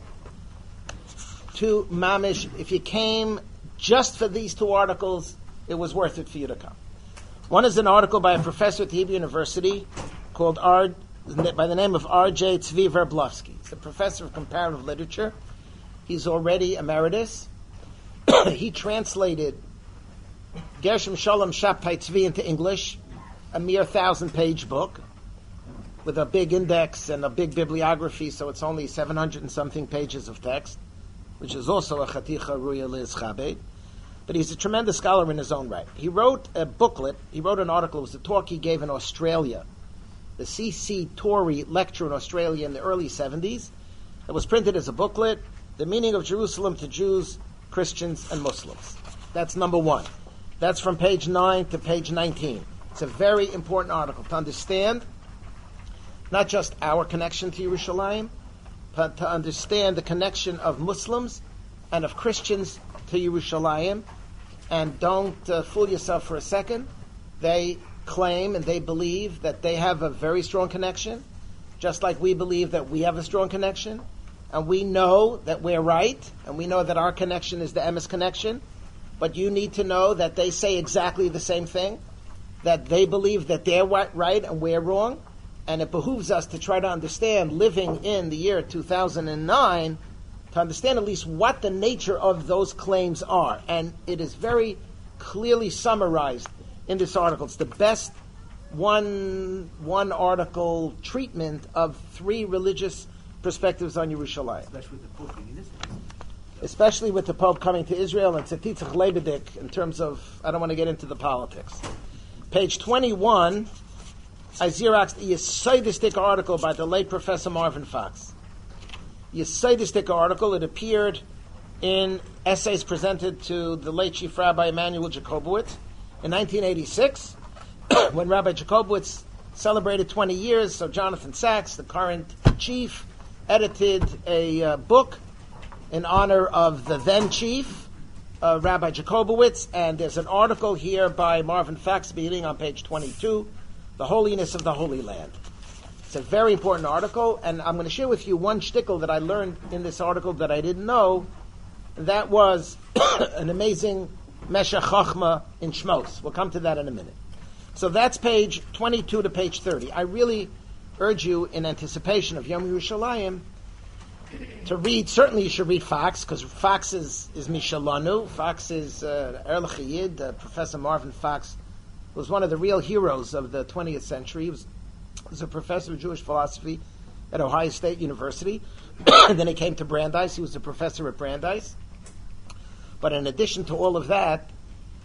Two mamish. If you came just for these two articles, it was worth it for you to come. One is an article by a professor at the Hebrew University called R, by the name of R J Tzvi Verblovsky. He's a professor of comparative literature. He's already emeritus. He translated Gershom Shalom Shabtai Tzvi into English, a mere thousand-page book with a big index and a big bibliography, so it's only seven hundred and something pages of text, which is also a chaticha ruya liz chabed. But he's a tremendous scholar in his own right. He wrote a booklet, he wrote an article, it was a talk he gave in Australia, the C C Torrey lecture in Australia in the early seventies. It was printed as a booklet, The Meaning of Jerusalem to Jews, Christians, and Muslims. That's number one. That's from page nine to page nineteen. It's a very important article to understand not just our connection to Yerushalayim, but to understand the connection of Muslims and of Christians to Yerushalayim. And don't uh, fool yourself for a second. They claim and they believe that they have a very strong connection, just like we believe that we have a strong connection. And we know that we're right, and we know that our connection is the emes connection. But you need to know that they say exactly the same thing, that they believe that they're right and we're wrong. And it behooves us to try to understand, living in the year two thousand nine, to understand at least what the nature of those claims are. And it is very clearly summarized in this article. It's the best one one article treatment of three religious perspectives on Yerushalayim. Especially with the Pope in Israel. Especially with the Pope coming to Israel and Tzatitzach Lebedik in terms of, I don't want to get into the politics. Page twenty-one, I Xeroxed a Yesoidistic article by the late Professor Marvin Fox. Yesoidistic article, it appeared in essays presented to the late Chief Rabbi Emanuel Jacobowitz in nineteen eighty-six, when Rabbi Jacobowitz celebrated twenty years. So Jonathan Sachs, the current chief, edited a uh, book in honor of the then chief, uh, Rabbi Jacobowitz, and there's an article here by Marvin Fox beginning on page twenty-two, The Holiness of the Holy Land. It's a very important article, and I'm going to share with you one shtickle that I learned in this article that I didn't know. That was an amazing Meshech Chochma in Shmos. We'll come to that in a minute. So that's page twenty-two to page thirty. I really urge you, in anticipation of Yom Yerushalayim, to read, certainly you should read Fox, because Fox is, is Mishalanu. Fox is uh, Erlich Yid, uh, Professor Marvin Fox was one of the real heroes of the twentieth century. He was, was a professor of Jewish philosophy at Ohio State University. And then he came to Brandeis. He was a professor at Brandeis. But in addition to all of that,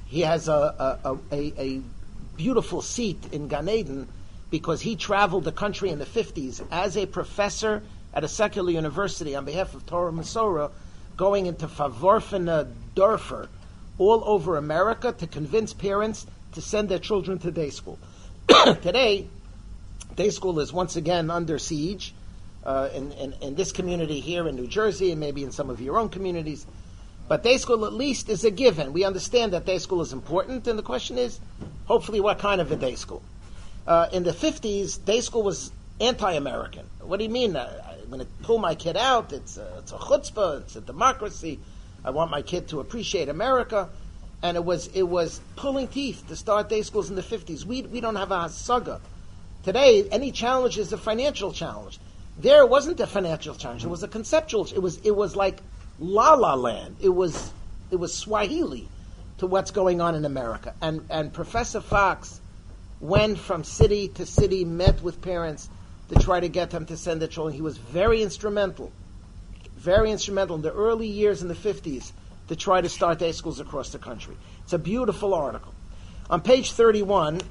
he has a, a, a, a beautiful seat in Gan Eden because he traveled the country in the fifties as a professor at a secular university on behalf of Torah Masorah, going into Favorfene Dorfer all over America to convince parents to send their children to day school. Today, day school is once again under siege uh, in, in, in this community here in New Jersey and maybe in some of your own communities. But day school at least is a given. We understand that day school is important, and the question is, hopefully, what kind of a day school? Uh, in the fifties, day school was anti-American. What do you mean? Uh, I'm going to pull my kid out. It's a, it's a chutzpah. It's a democracy. I want my kid to appreciate America. And it was it was pulling teeth to start day schools in the fifties. We we don't have a hasaga. Today, any challenge is a financial challenge. There wasn't a financial challenge. It was a conceptual. It was it was like La La Land. It was it was Swahili to what's going on in America. And and Professor Fox went from city to city, met with parents to try to get them to send their children. He was very instrumental, very instrumental in the early years in the fifties to try to start day schools across the country. It's a beautiful article. On page thirty-one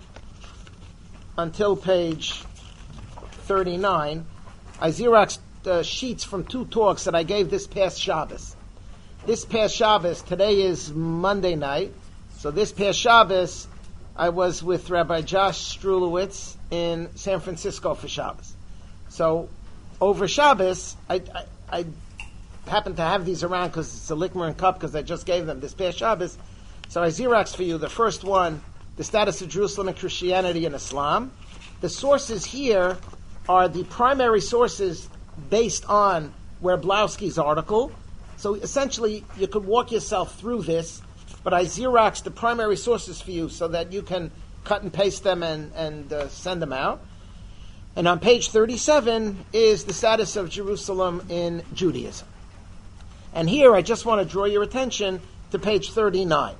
until page thirty-nine, I Xeroxed uh, sheets from two talks that I gave this past Shabbos. This past Shabbos, today is Monday night, so this past Shabbos, I was with Rabbi Josh Strulowitz in San Francisco for Shabbos. So, over Shabbos, I, I, I happened to have these around because it's a Lickmer and cup because I just gave them this past Shabbos. So I Xeroxed for you the first one, the status of Jerusalem and Christianity and Islam. The sources here are the primary sources based on Werblowski's article. So essentially, you could walk yourself through this, but I Xeroxed the primary sources for you so that you can cut and paste them and, and uh, send them out. And on page thirty-seven is the status of Jerusalem in Judaism. And here I just want to draw your attention to page thirty-nine,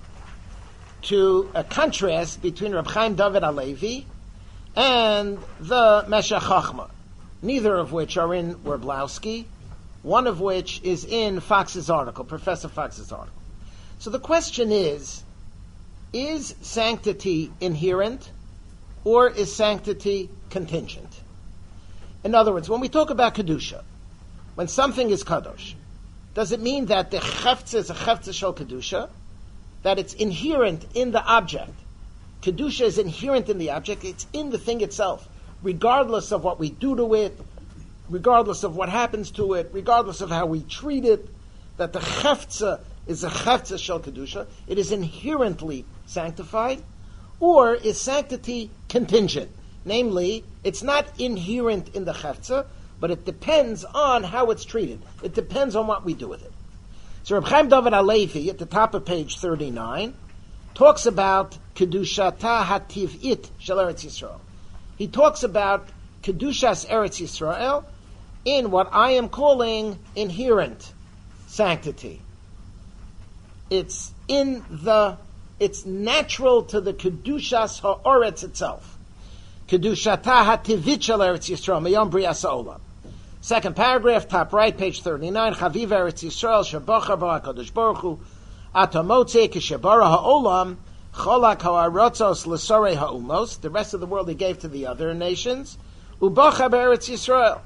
to a contrast between Reb Chaim David Halevi and the Meshech Chochmah, neither of which are in Werblowski, one of which is in Fox's article, Professor Fox's article. So the question is, is sanctity inherent or is sanctity contingent? In other words, when we talk about Kedusha, when something is Kadosh, does it mean that the Cheftzah is a Cheftzah Shel Kedusha? That it's inherent in the object? Kedusha is inherent in the object, it's in the thing itself, regardless of what we do to it, regardless of what happens to it, regardless of how we treat it, that the Cheftzah is a Cheftzah Shel Kedusha, it is inherently sanctified, or is sanctity contingent? Namely, it's not inherent in the Cheftzah, but it depends on how it's treated. It depends on what we do with it. So Reb Chaim David Halevi, at the top of page thirty-nine, talks about Kedushata HaTiv'it Shel Eretz Yisrael. He talks about Kedushas Eretz Yisrael in what I am calling inherent sanctity. It's in the, it's natural to the Kedushas HaOretz itself. Kedushata HaTiv'it Shel Eretz Yisrael Meyom Brias HaOlam. Second paragraph, top right, page thirty-nine, Chaviv Eretz Yisrael Shebachar Bo HaKadosh Baruch Hu Ato Motzei K'Shebara HaOlam Cholak HaArotzos L'Sorei HaUmos. The rest of the world he gave to the other nations. Ubachar Eretz Yisrael.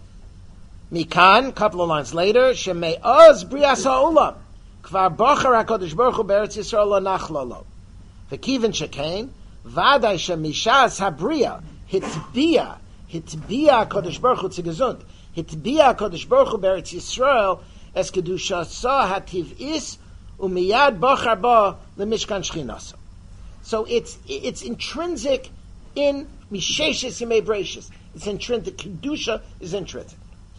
Mikan, couple of lines later, Shemei Oz Brias HaOlam Kvar Bachar HaKadosh Baruch Hu Be'eretz Yisrael L'Nachlolo. V'Kivin Shekain Vaday Shemishas Habriya Hitbiya Hitbiya Kodesh Baruch Hu Tzigazund Hitbiya Kodesh Baruch Hu Beretz Yisrael Es Kedusha Sa Hativ'is Umiyad Bachar Ba LeMishkan Shchinasa. So it's it's intrinsic in Misheshes Yemei Breishis. It's intrinsic. Kedusha is intrinsic.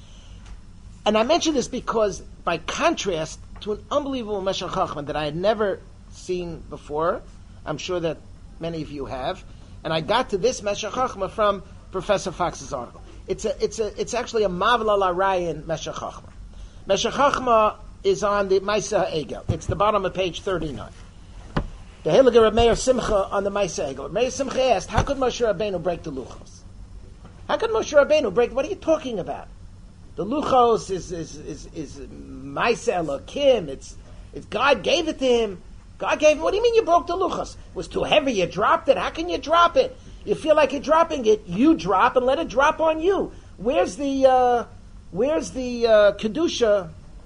And I mention this because, by contrast to an unbelievable Meshech Chochmah that I had never seen before, I'm sure that many of you have, and I got to this Meshech Chochmah from Professor Fox's article. It's a, it's a, it's actually a Mavla Larayan Meshech Chochmah. Meshech Chochmah is on the Maisa Egel. It's the bottom of page thirty-nine. The Heilige Reb Meir Simcha on the Maisa Egel. Meir Simcha asked, how could Moshe Rabbeinu break the Luchos? How could Moshe Rabbeinu break, what are you talking about? The Luchos is, is, is, is Maisa Elokim, it's, it's God gave it to him. God gave him, what do you mean you broke the luchos? It was too heavy, you dropped it. How can you drop it? You feel like you're dropping it, you drop and let it drop on you. Where's the, uh, where's the, uh, Kedusha?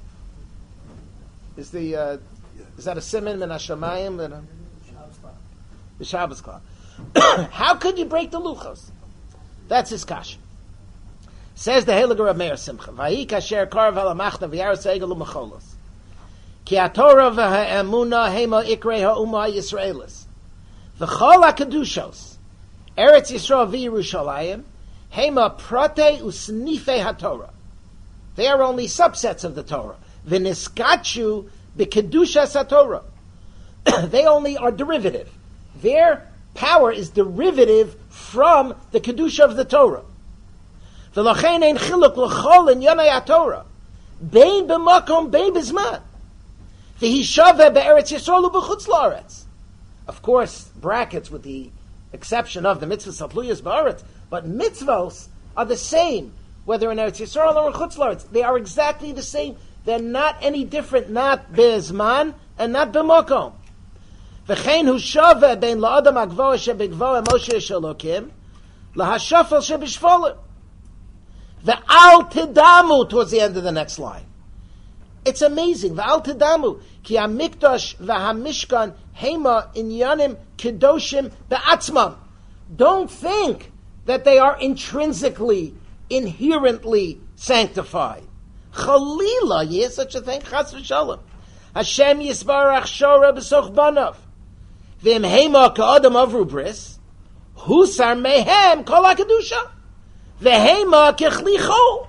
Is the, uh, is that a siman min hashamayim? The Shabbos Klal. How could you break the luchos? That's his kasha. Says the Heiliger of Meir Simcha. Vayi kasher karv halamachna v'yaros egel u'mecholos. Ki haTorah v'ha'emuna hema ikrei ha'umah Yisraelis. V'chol ha'kedushos. Eretz Yisrael v'Yerushalayim. Hema prate u'snifei haTorah. They are only subsets of the Torah. V'niskachu b'kedushas haTorah. They only are derivative. Their power is derivative from the kedusha of the Torah. V'lochein ein chiluk l'chol in yonei haTorah. Bein b'makom, bein b'zman. V'hi shaveh be'eretz Yisrael u'b'chutz la'aretz. Of course, brackets with the exception of the mitzvahs hatluyas ba'aretz, but mitzvahs are the same, whether in Eretz Yisrael or in chutz la'aretz. They are exactly the same. They're not any different, not b'zman and not b'makom. V'chein hu shaveh bein la'adam ha'gvoah shebegvoah Moshe shelokim lahashafel shebishfolim. V'al tidamu towards the end of the next line. It's amazing. V'al tidamu ki ha'mikdash v'ha'mishkan hema inyanim kedoshim be'atzmam. Don't think that they are intrinsically, inherently sanctified. Chalila, yes, such a thing. Chas v'shalom. Hashem yisbarach shora b'soch banav. V'im hema ka'adam avru bris. Husar mehem kol ha'kedusha. V'hema kechlicho.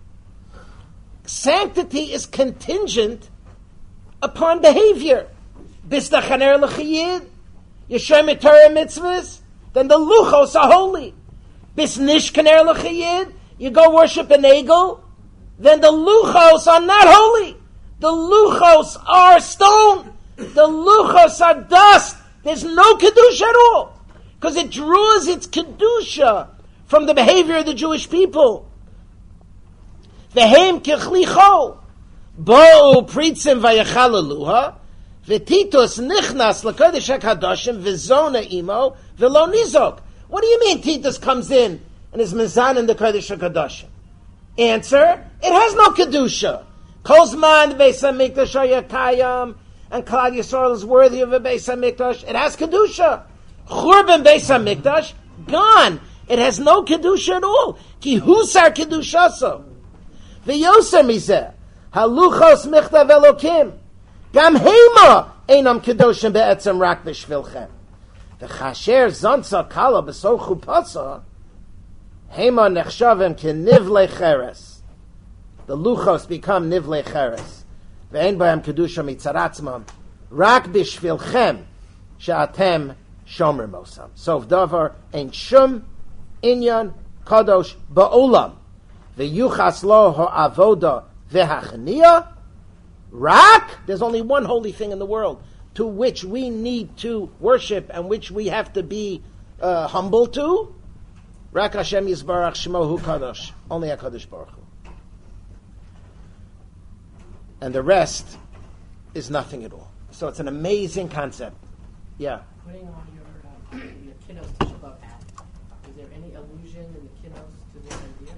Sanctity is contingent upon behavior. Bistachaner l'chiyid. Yeshem Torah mitzvahs. Then the luchos are holy. Bisnishkaner l'chiyid. You go worship an eagle. Then the luchos are not holy. The luchos are stone. The luchos are dust. There's no kedusha at all. Because it draws its kedusha from the behavior of the Jewish people. Vehem kechlicho. Bo'u pritzim vayachalaluha. V'titus nichnas l'kodesh hakadoshim v'zona imo v'lo nizok. What do you mean Titus comes in and is mizan in the kodesh hakadoshim? Answer, it has no kedusha. Kozman Beis HaMikdash Hayakayam, and Klal Yisrael is worthy of a Beis HaMikdash. It has kedusha. Churban Beis HaMikdash, gone. It has no kedusha at all. Ki husar kedushaso. V'yoser mizeh, haluchos michtav Elokim, gam hema einam kedoshim be'etzem rak b'shvilchem. V'chasher zonsa kala b'so chupasa, hema nechshavim ke nivle cheres. The luchos become nivle cheres. Ve'en b'hem kedusha mitzaratzmam. Rak b'shvilchem she'atem shomer mosam. Sof davar ein shum inyan kadosh ba'olam. Ve'yuchas lo ha'avoda ve'hachniya. Rak, there's only one holy thing in the world to which we need to worship and which we have to be uh, humble to. Rak Hashem Yisbarach Shemo Hu Kadosh. Only HaKadosh Baruch Hu. And the rest is nothing at all. So it's an amazing concept. Yeah. Putting on your, uh, your Kinos to Shabbat hat, is there any allusion in the Kinos to this idea?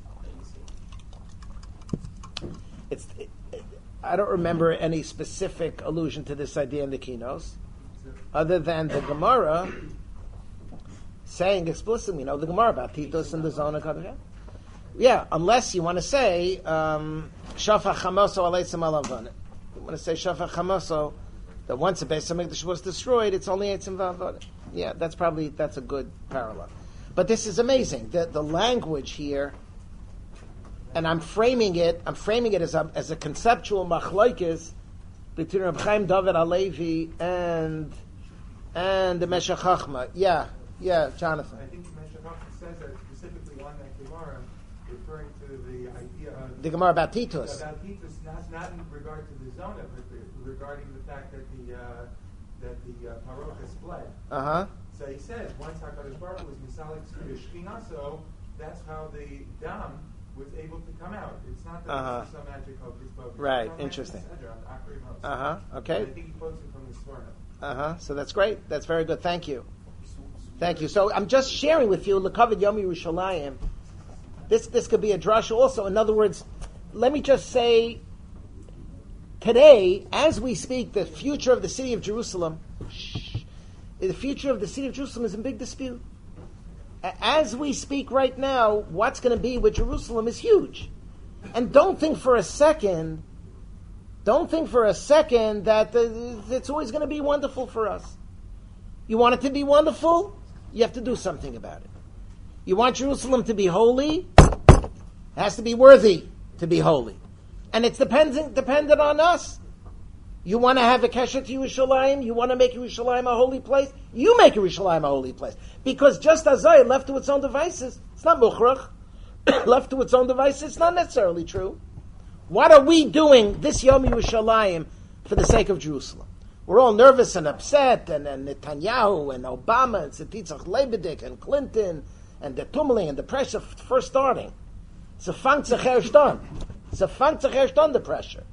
It's. It, it, I don't remember any specific allusion to this idea in the Kinos, other than the Gemara saying explicitly, you know, the Gemara about Titus and the Zona Kadosh. Yeah, unless you want to say Shafach Chamoso Aleitzim Alavon. You want to say Shafach Chamoso that once the Beis Hamikdash was destroyed, it's only Eitzim V'Avodah. Yeah, that's probably that's a good parallel. But this is amazing. The the language here, and I'm framing it. I'm framing it as a as a conceptual machlokes between Reb Chaim David Halevi and and the Meshech Chochma. Yeah, yeah, Jonathan. I think Meshech Chochma says that specifically on that Gemara, referring to the idea of the Gemara about Titus. About Titus, not, not in regard to the Zona, but regarding the fact that the uh, that the uh, Paroch has fled. Uh huh. So he says once Hakadosh Baruch Hu was misalik to the Shechina, so that's how the dam was able to come out. It's not that Uh-huh. this is some magic hocus pocus. Right, It's on interesting. Sedra, on the Akhrei Mos. Uh-huh, okay. And I think he quotes him from the Sforno. Uh-huh. So that's great. That's very good. Thank you. Thank you. So I'm just sharing with you L'Kavod Yom Yerushalayim. This this could be a drush also. In other words, let me just say, today, as we speak, the future of the city of Jerusalem, shh, the future of the city of Jerusalem is in big dispute. As we speak right now, what's going to be with Jerusalem is huge. And don't think for a second, don't think for a second that the, it's always going to be wonderful for us. You want it to be wonderful? You have to do something about it. You want Jerusalem to be holy? It has to be worthy to be holy. And it's dependent, dependent on us. You want to have a kesher to Yerushalayim? You want to make Yerushalayim a holy place? You make Yerushalayim a holy place. Because just as I left to its own devices, it's not mukhrach. Left to its own devices, it's not necessarily true. What are we doing this Yom Yerushalayim for the sake of Jerusalem? We're all nervous and upset, and, and Netanyahu and Obama and Tzitzitzach Lebedik and Clinton and the tumbling and the pressure first starting. It's a fang tzachar It's a fang tzachar the pressure.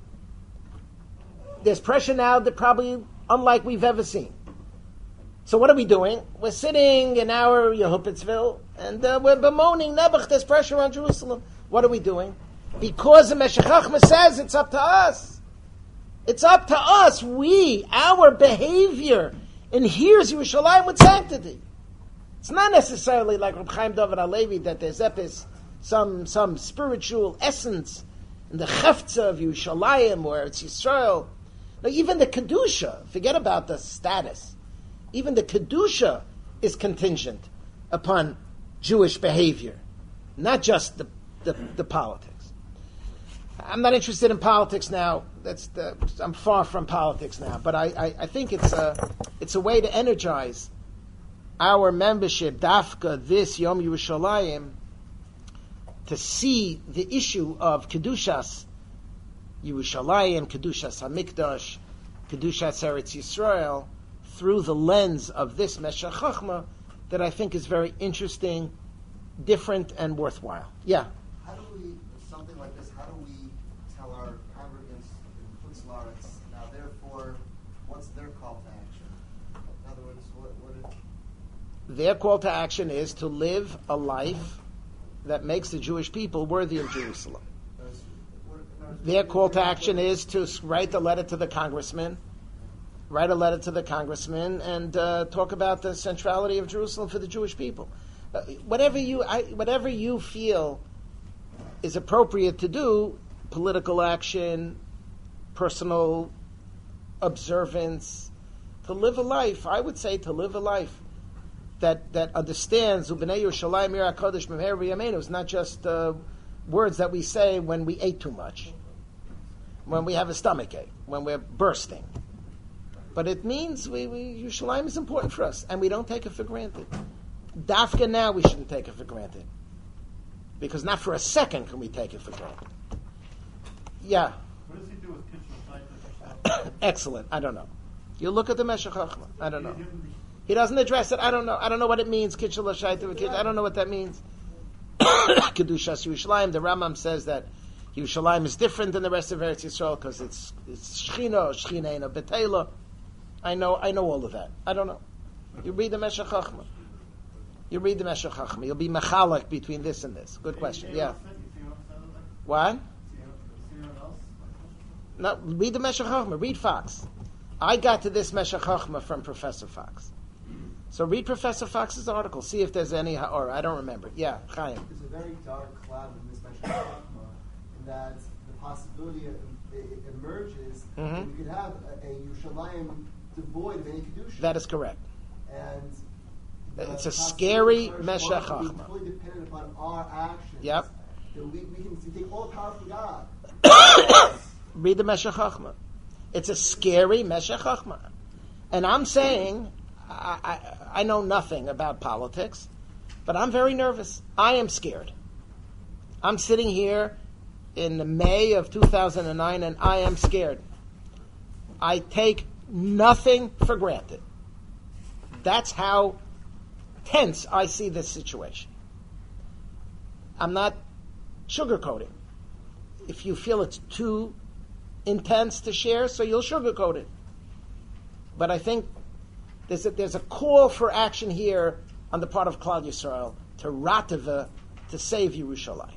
There's pressure now that probably unlike we've ever seen. So what are we doing? We're sitting in our Yehupitzville and uh, we're bemoaning Nebuch, there's pressure on Jerusalem. What are we doing? Because the Meshech Chochmah says it's up to us. It's up to us. We, our behavior, adheres Yerushalayim with sanctity. It's not necessarily like Reb Chaim David HaLevi that there's epis, some some spiritual essence in the Chefza of Yerushalayim or it's Yisrael. Now, even the Kedusha, forget about the status. Even the Kedusha is contingent upon Jewish behavior, not just the, the, the politics. I'm not interested in politics now. That's the, I'm far from politics now. But I, I, I think it's a, it's a way to energize our membership, Dafka, this Yom Yerushalayim, to see the issue of Kedushas Yerushalayim, Kedushas HaMikdash, Kedushas Eretz Yisrael, through the lens of this Meshech Chochmah, that I think is very interesting, different, and worthwhile. Yeah? How do we, something like this, how do we tell our congregants in Chutz La'aretz, now therefore, what's their call to action? In other words, what, what is... Their call to action is to live a life that makes the Jewish people worthy of Jerusalem. Their call to action is to write a letter to the congressman, write a letter to the congressman, and uh, talk about the centrality of Jerusalem for the Jewish people. Uh, whatever you, I, whatever you feel is appropriate to do, political action, personal observance, to live a life. I would say to live a life that that understands Ubnei Yerushalayim Yirah Kodesh Meher V'Yameinu is not just uh, words that we say when we ate too much, when we have a stomach ache, when we're bursting. But it means we, we, Yerushalayim is important for us, and we don't take it for granted. Dafka now, we shouldn't take it for granted. Because not for a second can we take it for granted. Yeah. What does he do with Kitchel? Excellent. I don't know. You look at the Meshech Chochmah. I don't know. He doesn't address it. I don't know. I don't know what it means. Kitchel Shaita. I don't know what that means. Kedushas Yerushalayim. The Rambam says that Yerushalayim is different than the rest of Eretz Yisrael because it's it's Shechina, Shechina Eina B'Teila. I know, I know all of that. I don't know. You read the Meshech Chochmah. You read the Meshech Chochmah. You'll be mechalek between this and this. Good question. Yeah. What? No, read the Meshech Chochmah. Read Fox. I got to this Meshech Chochmah from Professor Fox. So read Professor Fox's article. See if there's any, or I don't remember. Yeah, Chaim. There's a very dark cloud in this Meshech Chochmah, in that the possibility of, it emerges Mm-hmm. that we could have a, a Yerushalayim devoid of any kedusha. That is correct. And It's a scary possibility Meshech of being Chochmah. totally dependent upon our actions. Yep. That we, we can take all the power from God. Read the Meshech Chochmah. It's a scary Meshech Chochmah. And I'm saying, I, I, I know nothing about politics, but I'm very nervous. I am scared. I'm sitting here in May of two thousand nine and I am scared. I take nothing for granted. That's how tense I see this situation. I'm not sugarcoating. If you feel it's too intense to share, so you'll sugarcoat it. But I think there's a, there's a call for action here on the part of Klal Yisrael to ratava, to save Yerushalayim.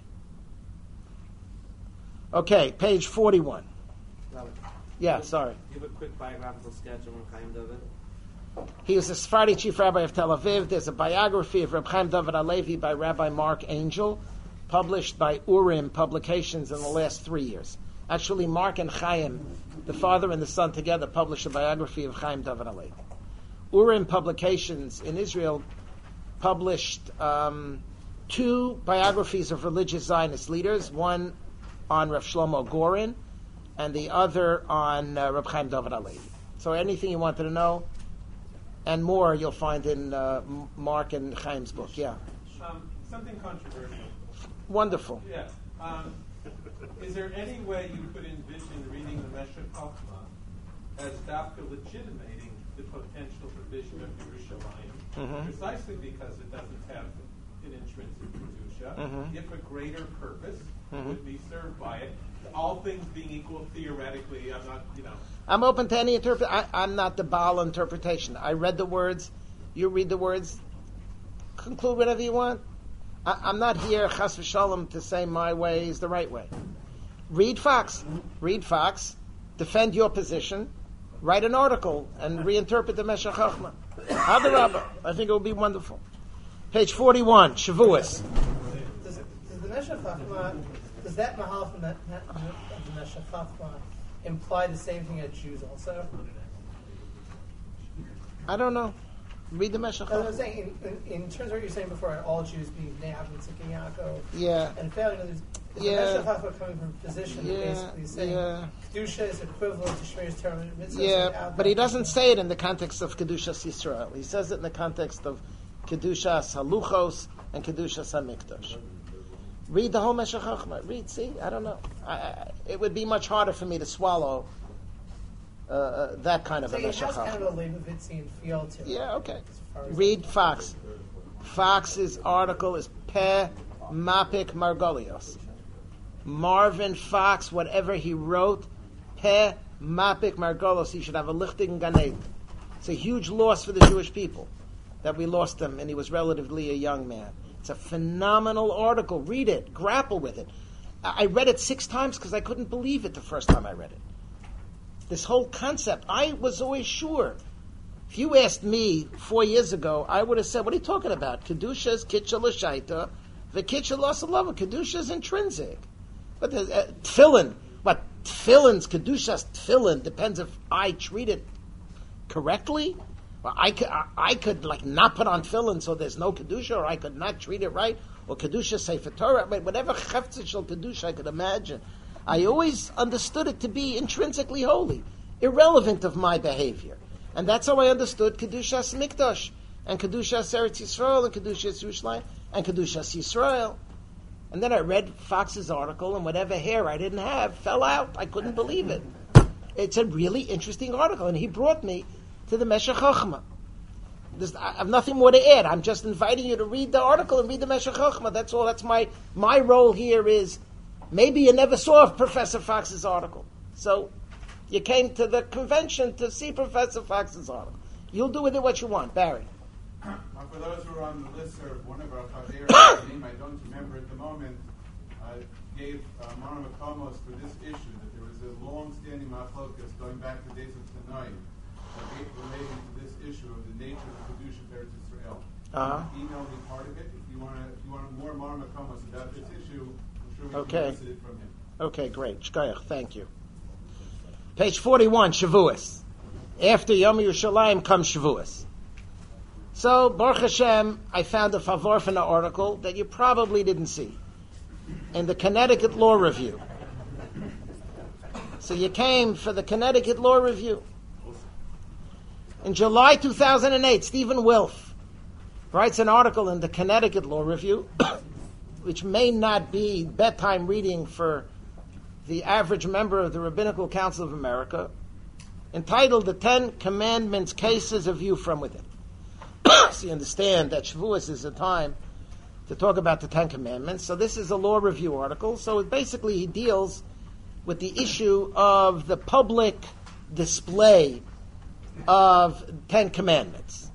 Okay, page forty-one. Robert, Yeah, sorry. give a quick biographical sketch of Reb Chaim David. He was the Sephardi chief rabbi of Tel Aviv. There's a biography of Reb Chaim David Halevi by Rabbi Mark Angel, published by Urim Publications in the last three years. Actually, Mark and Chaim, the father and the son together, published a biography of Chaim David Halevi. Urim Publications in Israel published um, two biographies of religious Zionist leaders, one on Rav Shlomo Gorin, and the other on uh, Reb Chaim David Halevi. So anything you wanted to know, and more, you'll find in uh, Mark and Chaim's book. Yeah. Um, something controversial. Wonderful. Yeah. Um, is there any way you could envision reading the Meshech Chochmah as dafka legitimating the potential provision of Yerushalayim, Mhm. precisely because it doesn't have an intrinsic kedusha, Mhm. if a greater purpose Mhm. would be served by it? All things being equal, theoretically, I'm not, you know. I'm open to any interpret. I, I'm not the Baal interpretation. I read the words. You read the words. Conclude whatever you want. I, I'm not here, chas v'shalom, to say my way is the right way. Read Fox. Read Fox. Defend your position. Write an article and reinterpret the Meshech Chochmah. Hadarabah. I think it will be wonderful. Page forty-one. Shavuos. Does, does the Meshech Chochmah, does that mahal from that, that of the Meshech Chochmah imply the same thing as Jews also? I don't know. Read the Meshech No, I was Chochmah. saying, in, in, in terms of what you're saying before, all Jews being Nav and Tzik and Yaakov, Yeah. and failing others, is Yeah. the Meshech Chochmah coming from a position that Yeah. basically saying Yeah. Kedusha is equivalent to Shmiras Torah and Mitzvahs? Yeah, without but he that. doesn't say it in the context of Kedushas Yisrael. He says it in the context of Kedushas Haluchos and Kedushas HaMikdash. Read the whole Meshech Chochmah. Read, see? I don't know. I, I, it would be much harder for me to swallow uh, uh, that kind of So a it Meshech has kind Chochmah. of a Leibovitzian feel to it. Yeah, okay. as far as- Read Fox. Fox's article is Pe Mapik Margolios. Marvin Fox, whatever he wrote, Pe Mapik Margolos, he should have a lichtig Gan Eden. It's a huge loss for the Jewish people that we lost him, and he was relatively a young man. It's a phenomenal article. Read it. Grapple with it. I I read it six times because I couldn't believe it the first time I read it. This whole concept, I was always sure. If you asked me four years ago, I would have said, what are you talking about? Kedusha is kitcha l'shaita, v'kitcha l'salava. Kedusha is intrinsic. But the, uh, tefillin, what, tefillin's Kedusha's tefillin depends if I treat it correctly. Well, I could, I, I could like not put on tefillin so there's no Kedusha, or I could not treat it right, or Kedusha Sefer Torah, whatever cheftzah shel Kedusha I could imagine. I always understood it to be intrinsically holy, irrelevant of my behavior. And that's how I understood Kedushas Mikdash, and Kedushas Eretz Yisrael, and Kedushas Yerushalayim, and Kedushas Yisrael. And then I read Fox's article, and whatever hair I didn't have fell out. I couldn't believe it. It's a really interesting article, and he brought me to the Meshech Chochmah. There's, I have nothing more to add. I'm just inviting you to read the article and read the Meshech Chochmah. That's all. That's my my role here is, maybe you never saw Professor Fox's article. So you came to the convention to see Professor Fox's article. You'll do with it what you want. Barry. Uh, for those who are on the list, or one of our Chaverim, name I don't remember at the moment, uh, gave uh, Maram Akomos for this issue that there was a long-standing machlokas going back to days of Tanai relating to this issue of the nature of the Kedusha of Eretz Yisrael. Uh-huh. Email me part of it. If you want to, if you want more Maram Akomos about this issue, I'm sure we Okay. can elicit it from him. Okay, great. Shkoyach, thank you. Page forty-one, Shavuos. After Yom Yerushalayim comes Shavuos. So, Baruch Hashem, I found a Favorfina article that you probably didn't see in the Connecticut Law Review. So you came for the Connecticut Law Review. In July two thousand eight, Stephen Wilf writes an article in the Connecticut Law Review, which may not be bedtime reading for the average member of the Rabbinical Council of America, entitled The Ten Commandments Cases of You from Within. So you understand that Shavuos is a time to talk about the Ten Commandments. So this is a law review article. So it basically he deals with the issue of the public display of Ten Commandments.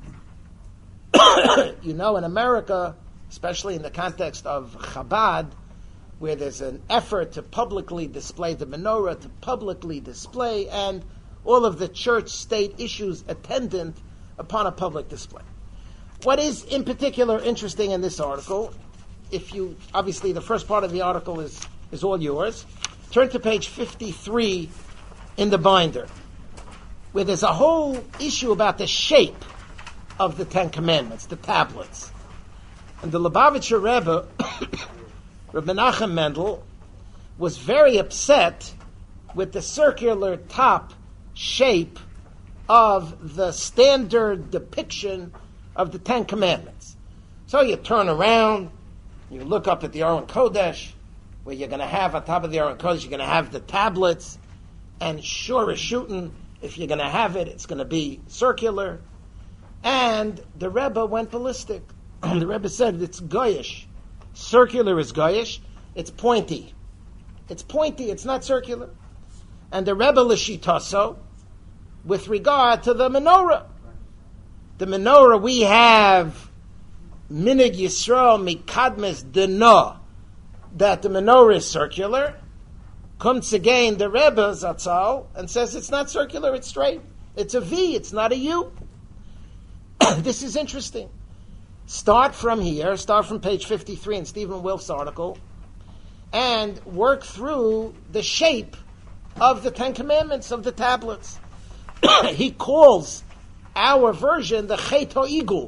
You know, in America, especially in the context of Chabad, where there's an effort to publicly display the menorah, to publicly display, and all of the church-state issues attendant upon a public display. What is in particular interesting in this article, if you, obviously the first part of the article is, is all yours, turn to page fifty-three in the binder, where there's a whole issue about the shape of the Ten Commandments, the tablets. And the Lubavitcher Rebbe, Reb Menachem Mendel, was very upset with the circular top shape of the standard depiction of the Ten Commandments. So you turn around, you look up at the Aron Kodesh, where you're going to have, on top of the Aron Kodesh, you're going to have the tablets, and sure as shooting, if you're going to have it, it's going to be circular. And the Rebbe went ballistic. The Rebbe said it's goyish. Circular is goyish. It's pointy. It's pointy. It's not circular. And the Rebbe l'shitaso, with regard to the menorah. The menorah, we have minig Yisrael mikadmes deno, that the menorah is circular. Comes again the Rebbe Zatzal and says it's not circular, it's straight. It's a V, it's not a U. This is interesting. Start from here, start from page fifty-three in Stephen Wilf's article, and work through the shape of the Ten Commandments, of the tablets. He calls our version the Chet HaEigul.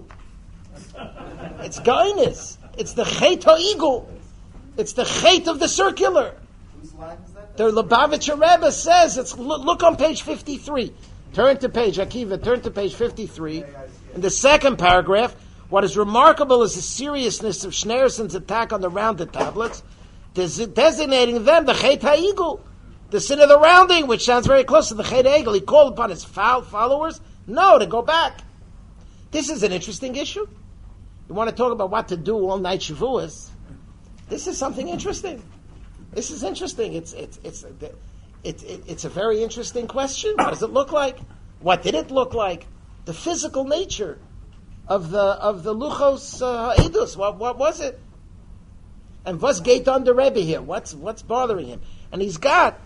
It's Gainis. It's the Chet HaEigul. It's the Chet of the circular. Whose line is that? The Lubavitcher Rebbe says, it's, look, look on page fifty-three. Turn to page, Akiva, turn to page fifty-three. In the second paragraph, what is remarkable is the seriousness of Schneerson's attack on the rounded tablets, des- designating them the Chet HaEigul, the sin of the rounding, which sounds very close to the Chet HaEigul. He called upon his foul followers, no, to go back. This is an interesting issue. You want to talk about what to do all night Shavuos? This is something interesting. This is interesting. It's it's it's it's it's a very interesting question. What does it look like? What did it look like? The physical nature of the of the luchos uh, edus. What what was it? And what's gate on the Rebbe here? What's what's bothering him? And he's got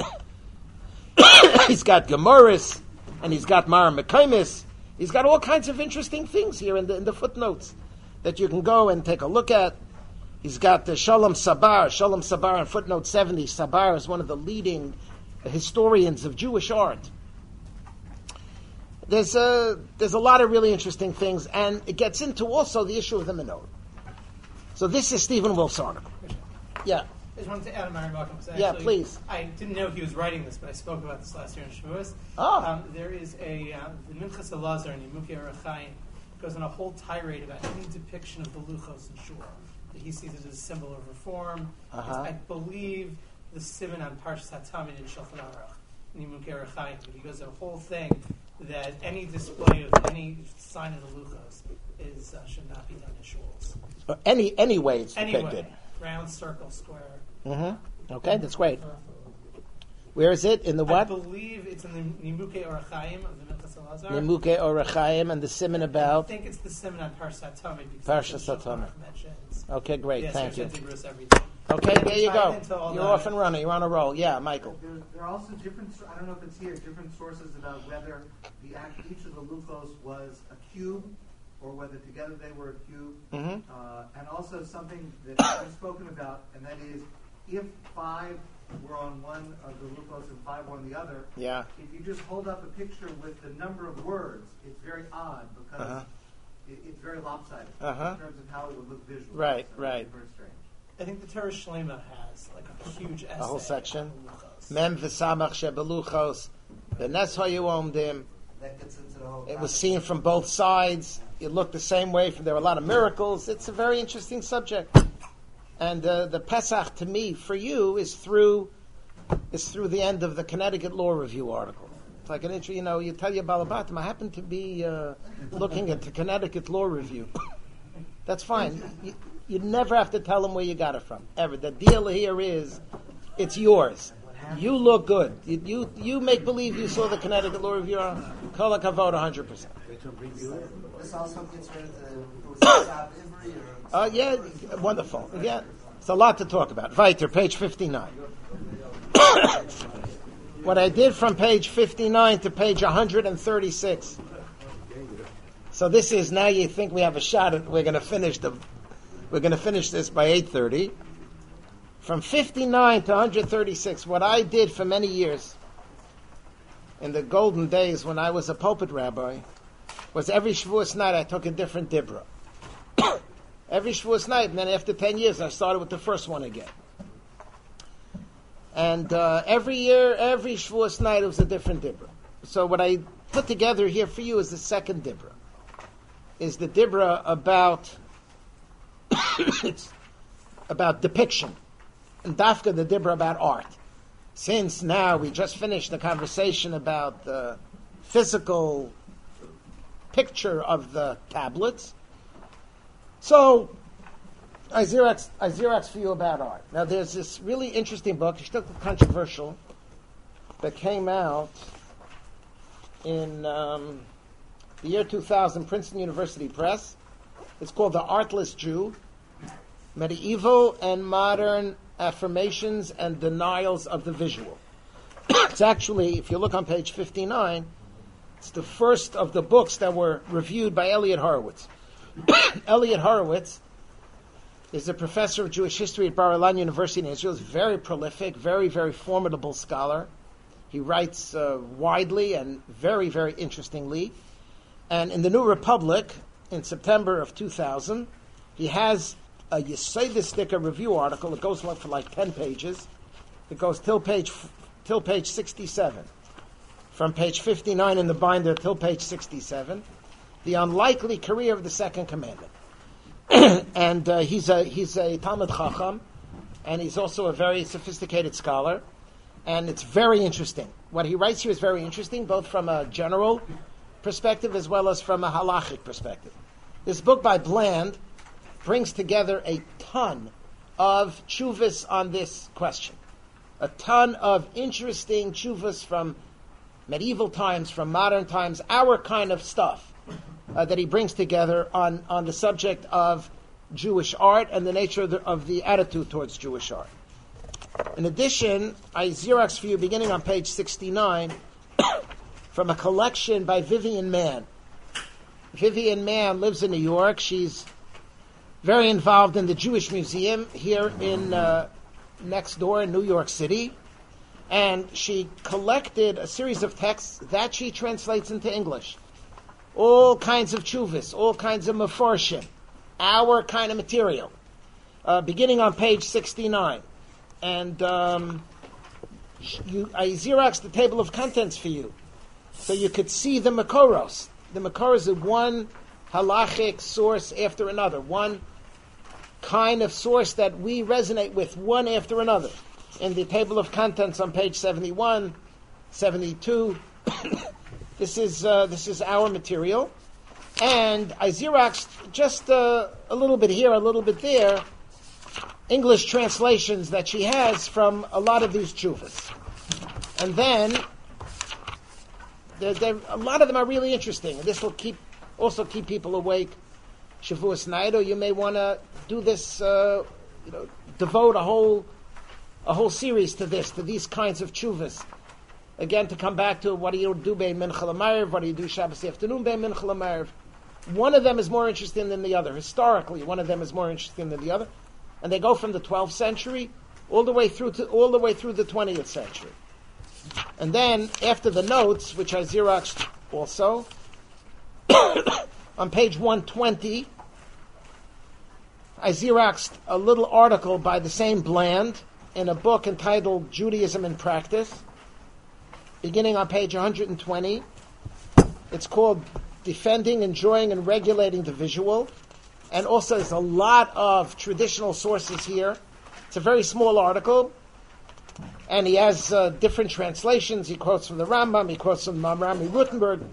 he's got Gemaris, and he's got Mara Mekaimis. He's got all kinds of interesting things here in the in the footnotes that you can go and take a look at. He's got the Shalom Sabar. Shalom Sabar in footnote seventy. Sabar is one of the leading historians of Jewish art. There's a, there's a lot of really interesting things, and it gets into also the issue of the menorah. So this is Stephen Wolf's article. Yeah. I just wanted to add a Mary Malcolm. Yeah, please. I didn't know he was writing this, but I spoke about this last year in Shavuos. Oh. Um, there is a, uh, the Minchas Elazar in Yimukei Orachaim goes on a whole tirade about any depiction of the Luchos in Shul. He sees it as a symbol of reform. Uh-huh. It's, I believe, the Siman on Parshas HaTamid in Shulchan Aruch, in Yimukei Orachaim. He goes a whole thing that any display of any sign of the Luchos is uh, should not be done in shuls. Uh, any any way it's depicted. Anyway, round, circle, square. Mm-hmm. Okay, that's great. Where is it? In the I what? believe it's in the Nimukei Orachaim of the Minchas Elazar. Nimukei Orachaim and the Siman I about. think it's the Siman on Parshas HaTamid. Parshas HaTamid. Okay, great. Yes, Thank you. everything. Okay, And there you tied go. into all You're the- off and running. You're on a roll. Yeah, Michael. There, there are also different, I don't know if it's here, different sources about whether the act, each of the luchos was a cube or whether together they were a cube. Mm-hmm. Uh, and also something that I've spoken about, and that is if five were on one of the luchos and five were on the other, Yeah. if you just hold up a picture with the number of words, it's very odd because Uh-huh. it, it's very lopsided Uh-huh. in terms of how it would look visually. Right, So right. It's very strange. I think the Torah Shlema has like a huge essay. A whole section. on Luchos. Mem v'samach shebeluchos. V'nes hayu omdim. That gets into the whole It was seen from both sides. It looked the same way. There were a lot of miracles. It's a very interesting subject. And uh, the Pesach, to me, for you, is through is through the end of the Connecticut Law Review article. It's like an intro, you know, you tell your Balabatim, I happen to be uh, looking at the Connecticut Law Review. That's fine. You, You never have to tell them where you got it from. Ever. The deal here is, it's yours. You look good. You you, you make believe you saw the Connecticut Law Review. Kol HaKavod, one hundred percent. This also gets rid of the Saab Ivri or... Uh, yeah, wonderful. Yeah, it's a lot to talk about. Weiter, page fifty-nine. What I did from page fifty-nine to page one hundred thirty-six. So this is, now you think we have a shot at, we're going to finish the, we're going to finish this by eight thirty. From fifty-nine to one hundred thirty-six, what I did for many years, in the golden days when I was a pulpit rabbi, was every Shavuos night I took a different dibra. Every Shavuos night, and then after ten years I started with the first one again. And uh, every year, every Shavuos night it was a different dibra. So what I put together here for you is the second dibra. Is the dibra about it's about depiction. And dafka the dibra about art. Since now we just finished the conversation about the physical picture of the tablets, so I Xerox, I Xerox for you about art. Now there's this really interesting book, it's still controversial, that came out in um, the year two thousand, Princeton University Press. It's called The Artless Jew, Medieval and Modern Affirmations and Denials of the Visual. It's actually, if you look on page fifty-nine, it's the first of the books that were reviewed by Elliot Horowitz. Elliot Horowitz is a professor of Jewish history at Bar Ilan University in Israel. He's very prolific, very, very formidable scholar. He writes uh, widely and very, very interestingly. And in the New Republic, in September of two thousand, he has a Yesodistic review article. It goes on for like ten pages. It goes till page till page sixty-seven. From page fifty-nine in the binder till page sixty-seven. The unlikely career of the second commandment. And uh, he's a he's a Talmud Chacham, and he's also a very sophisticated scholar. And it's very interesting. What he writes here is very interesting, both from a general perspective as well as from a halachic perspective. This book by Bland brings together a ton of tshuvas on this question. A ton of interesting tshuvas from medieval times, from modern times, our kind of stuff uh, that he brings together on, on the subject of Jewish art and the nature of the, of the attitude towards Jewish art. In addition, I Xerox for you, beginning on page sixty-nine, from a collection by Vivian Mann. Vivian Mann lives in New York. She's very involved in the Jewish Museum here in uh, next door in New York City. And she collected a series of texts that she translates into English. All kinds of tshuvas, all kinds of mefarshim, our kind of material, uh, beginning on page sixty-nine. And um, you, I Xeroxed the table of contents for you, so you could see the Makoros. The Makoros are one halachic source after another, one kind of source that we resonate with, one after another. In the table of contents on page seventy-one, seventy-two, this is uh, this is our material, and I Xeroxed just uh, a little bit here, a little bit there, English translations that she has from a lot of these tshuvas. And then, they're, they're, a lot of them are really interesting. And this will keep also keep people awake Shavuos night, or you may want to do this, uh, you know, devote a whole a whole series to this, to these kinds of tshuvas. Again, to come back to what do you do bei Mincha L'Maariv, what do you do Shabbos afternoon bei Mincha L'Maariv. One of them is more interesting than the other. Historically, one of them is more interesting than the other. And they go from the twelfth century all the way through to all the way through the twentieth century. And then after the notes, which I Xeroxed also, on page one twenty, I Xeroxed a little article by the same Bland in a book entitled Judaism in Practice, beginning on page one hundred twenty. It's called Defending, Enjoying, and Regulating the Visual. And also there's a lot of traditional sources here. It's a very small article. And he has uh, different translations. He quotes from the Rambam, he quotes from Rami Rutenberg.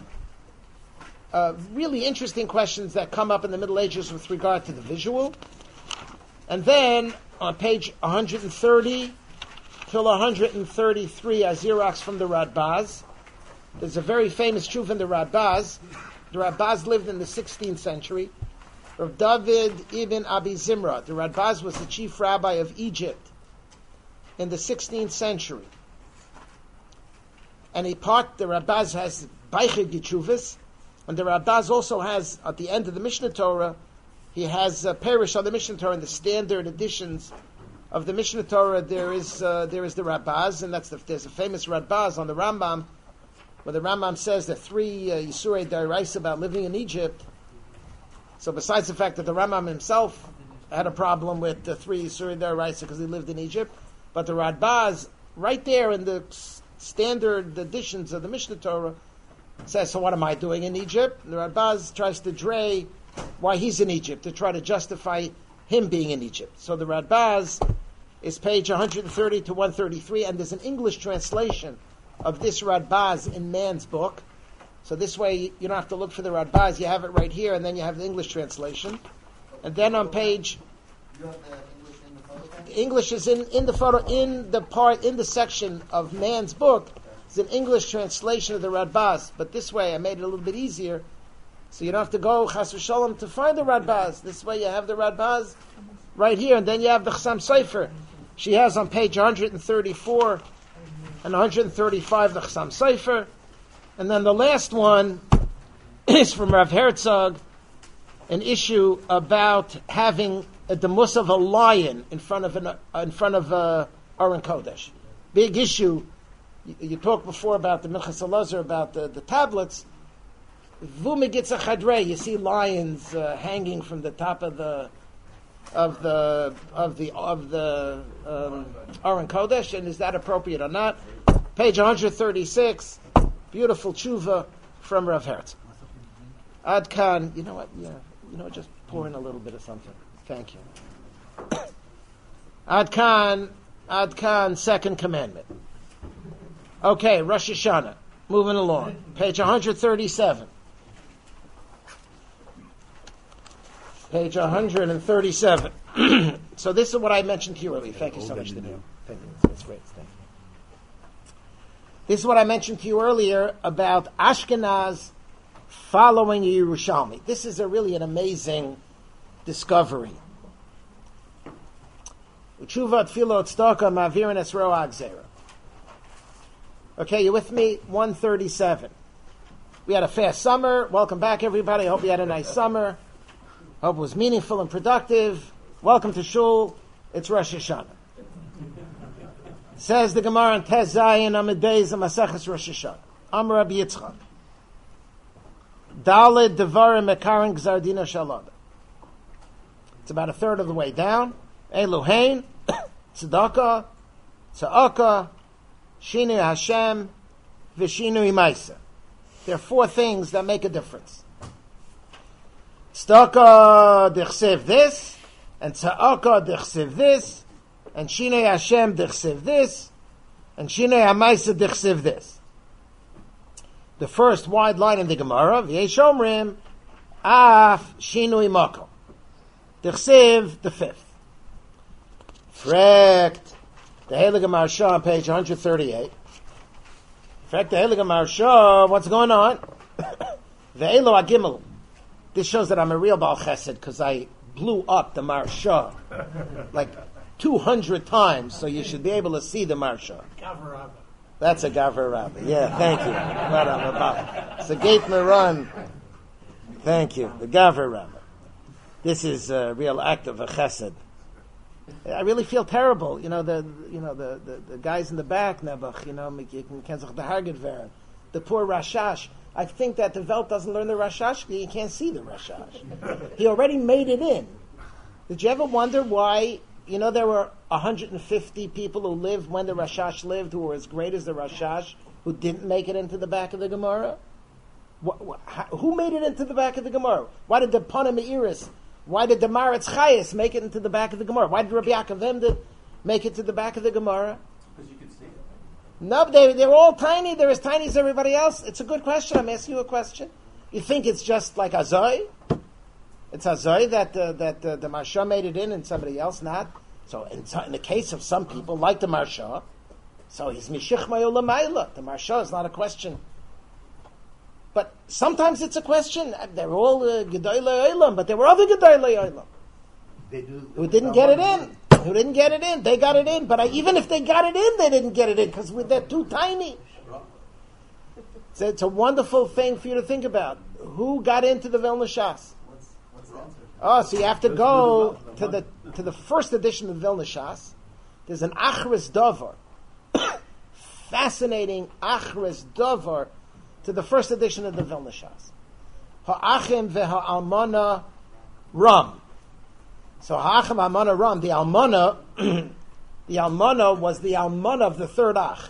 Uh, really interesting questions that come up in the Middle Ages with regard to the visual. And then on page one hundred thirty till one hundred thirty-three, a Xerox from the Radbaz. There's a very famous truth in the Radbaz. The Radbaz lived in the sixteenth century. Rav David ibn Abi Zimra. The Radbaz was the chief rabbi of Egypt in the sixteenth century. And he part, the Radbaz has Beicher Gechuvas, and the Radbaz also has, at the end of the Mishnah Torah, he has a parish on the Mishnah Torah in the standard editions of the Mishnah Torah. There is uh, there is the Radbaz, and that's the, there's a famous Radbaz on the Rambam, where the Rambam says that three uh, Yisurei Daraisa about living in Egypt. So besides the fact that the Rambam himself had a problem with the three Yisurei Daraisa because he lived in Egypt, but the Radbaz, right there in the standard editions of the Mishnah Torah, says, so what am I doing in Egypt? And the Radbaz tries to dray why he's in Egypt, to try to justify him being in Egypt. So the Radbaz is page one hundred thirty to one thirty-three, and there's an English translation of this Radbaz in Mann's book. So this way you don't have to look for the Radbaz, you have it right here, and then you have the English translation. And then on page... You have the English in the photo? The English is in, in the photo, in the part, in the section of Mann's book. It's an English translation of the Radbaz, but this way I made it a little bit easier. So you don't have to go Chas v'Shalom to find the Radbaz. This way you have the Radbaz right here, and then you have the Chassam Sofer. She has on page one hundred thirty-four and one hundred thirty-five the Chassam Sofer. And then the last one is from Rav Herzog, an issue about having a demus of a lion in front of an uh, in front of uh, Aron Kodesh. Big issue. You, you talked before about the Minchas Elazar, about the, the tablets. Vumigitza Chadrei, you see lions uh, hanging from the top of the of the of the of the um, Aron Kodesh, and is that appropriate or not? Page one hundred thirty-six, beautiful tshuva from Rav Hertz. Ad Khan, you know what? Yeah, you know, just pour in a little bit of something. Thank you. Ad Khan, Ad Khan, second commandment. Okay, Rosh Hashanah. Moving along, page one hundred thirty-seven. Page one hundred thirty-seven. So this is what I mentioned to you earlier. Thank you so much, Daniel. Thank you. That's great. Thank you. This is what I mentioned to you earlier about Ashkenaz following Yerushalmi. This is a really an amazing discovery. Okay, you with me? one thirty-seven. We had a fast summer. Welcome back, everybody. I hope you had a nice summer. Hope it was meaningful and productive. Welcome to Shul. It's Rosh Hashanah. Says the Gemara in Tez Zayin Amid Beis Maseches Rosh Hashanah. Amar Rabbi Yitzchak. Daled Devarim Mekarin Gzar Dina Shalada. It's about a third of the way down. Eluhain, Tzedakah, Tza'aka, Shinui Hashem, Vishinui Maisa. There are four things that make a difference. Tzedakah dichsev this, and Tza'aka dichsev this, and Shinui Hashem dichsev this, and Shinui Hamaisa dichsev this. The first wide line in the Gemara, V'yesh Omrim, Af Shinui Makom. Dichsev, the fifth. Frekt, the Heilige Maharsha on page one hundred thirty-eight. Frekt, the Heilige Maharsha, what's going on? Ve'elo Agimel. This shows that I'm a real Baal Chesed because I blew up the Maharsha like two hundred times, so you should be able to see the Maharsha. Gavarabba. That's a Gavarabba. Yeah, thank you. It's a Gate Meron. Thank you. The Gavarabba. This is a real act of a chesed. I really feel terrible. You know, the you know the, the, the guys in the back, Nebuch, you know, the poor Rashash. I think that the Welt doesn't learn the Rashash because he can't see the Rashash. He already made it in. Did you ever wonder why, you know, there were one hundred fifty people who lived when the Rashash lived who were as great as the Rashash who didn't make it into the back of the Gemara? What, what, how, who made it into the back of the Gemara? Why did the Pana Me'iris, why did the Maritz Chayes make it into the back of the Gemara? Why did Rabbi Yaakov Emden make it to the back of the Gemara? Because you can see it. No, they, they're all tiny. They're as tiny as everybody else. It's a good question. I'm asking you a question. You think it's just like Azoi? It's Hazoy that uh, that uh, the Marsha made it in and somebody else not. So in, so in the case of some people, like the Marsha, so he's Mishich Mayula. The Marsha is not a question. But sometimes it's a question. They're all uh, Gedolei Olam, but there were other Gedolei Olam They do, who didn't get it in. Who didn't get it in. They got it in. But I, even if they got it in, they didn't get it in because they're too tiny. So it's a wonderful thing for you to think about. Who got into the Vilna Shas? What's, what's the answer? Oh, so you have to go to the to the first edition of Vilna Shas. There's an Achris Dover. Fascinating Achris Dover to the first edition of the Vilna Shas. Ha'achim ve'ha'almana ram. So ha'achim ha'almana ram, the almana, the almana was the almana of the third ach.